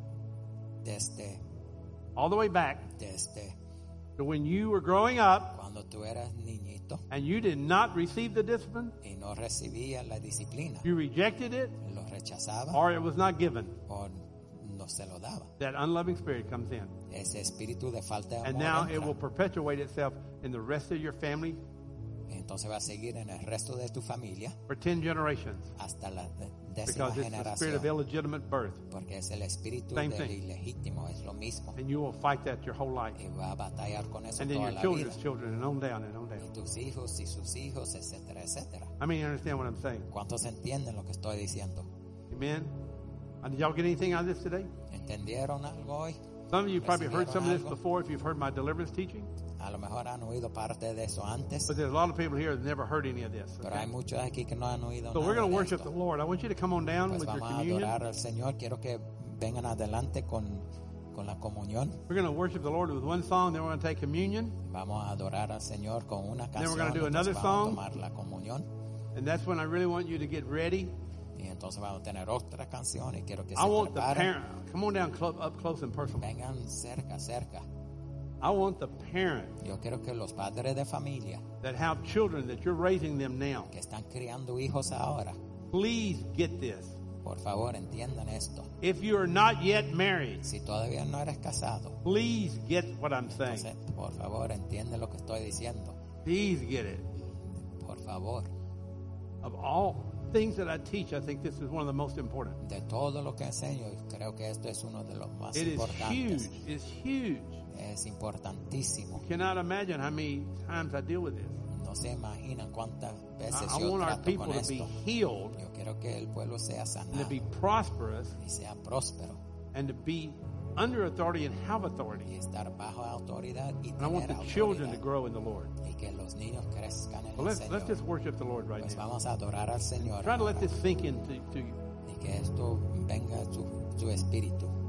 Desde to when you were growing up cuando tú eras niñito and you did not receive the discipline, y no recibías la disciplina, you rejected it, lo rechazaba or it was not given. o no se lo daba. That unloving spirit comes in. Ese espíritu de falta de And amor now it entra. will perpetuate itself in the rest of your family Entonces va a seguir en el resto de tu familia for 10 generations hasta la décima because it's the spirit of generación, illegitimate birth. porque es el espíritu Same del thing. ilegítimo, es lo mismo, And you will fight that your whole life. y va a batallar con eso And then toda your la vida. children's children and on down and on Y down. tus hijos y sus hijos, etcétera, etcétera. I mean, you understand what I'm saying? ¿Cuántos entienden lo que estoy diciendo? Amen? Did y'all get anything out of this today? ¿Entendieron algo hoy? Some of you probably heard some of this ¿Recibieron algo? before if you've heard my deliverance teaching. A lo mejor han oído parte de eso antes, But there's a lot of people here that never heard any of this. pero hay Okay? muchos aquí que no han oído So we're nada going to de worship the esto. Lord. I want you to come on down Pues with your vamos a communion. adorar al Señor. Quiero que vengan adelante con con la comunión. We're going to worship the Lord with one song, then we're going to take communion. Vamos a adorar al Señor con una Then we're canción. gonna do Entonces another vamos song. a tomar la comunión. And that's when I really want you to get ready. Y entonces vamos a tener otra canción y quiero que I se want the preparen. parent. Come on down up close and personal. Vengan cerca. I want the parent Yo quiero que los padres de familia that have children that you're raising them now. que están criando hijos ahora, Please get this. por favor entiendan esto. If you are not yet married, Si todavía no eres casado, please get what I'm saying. entonces, por favor entiende lo que estoy diciendo. Please get it. Por favor, Of all things that I teach, I think this is one of the most important. de todo lo que enseño, creo que esto es uno de los más It is importantes. huge. It's huge. Es importantísimo. Cannot imagine how many times I deal with this. No se imaginan cuántas veces I yo want our trato people con to be esto. healed Yo quiero que el pueblo sea and to sanado be prosperous y sea próspero and to be under authority and have y authority. estar bajo autoridad y And I want tener the children to autoridad grow in the Lord. y que los niños crezcan en So el let's Señor. just worship the Lord right Pues now. vamos a adorar al Señor Try to let ahora, this sink into you. y que esto venga a su espíritu.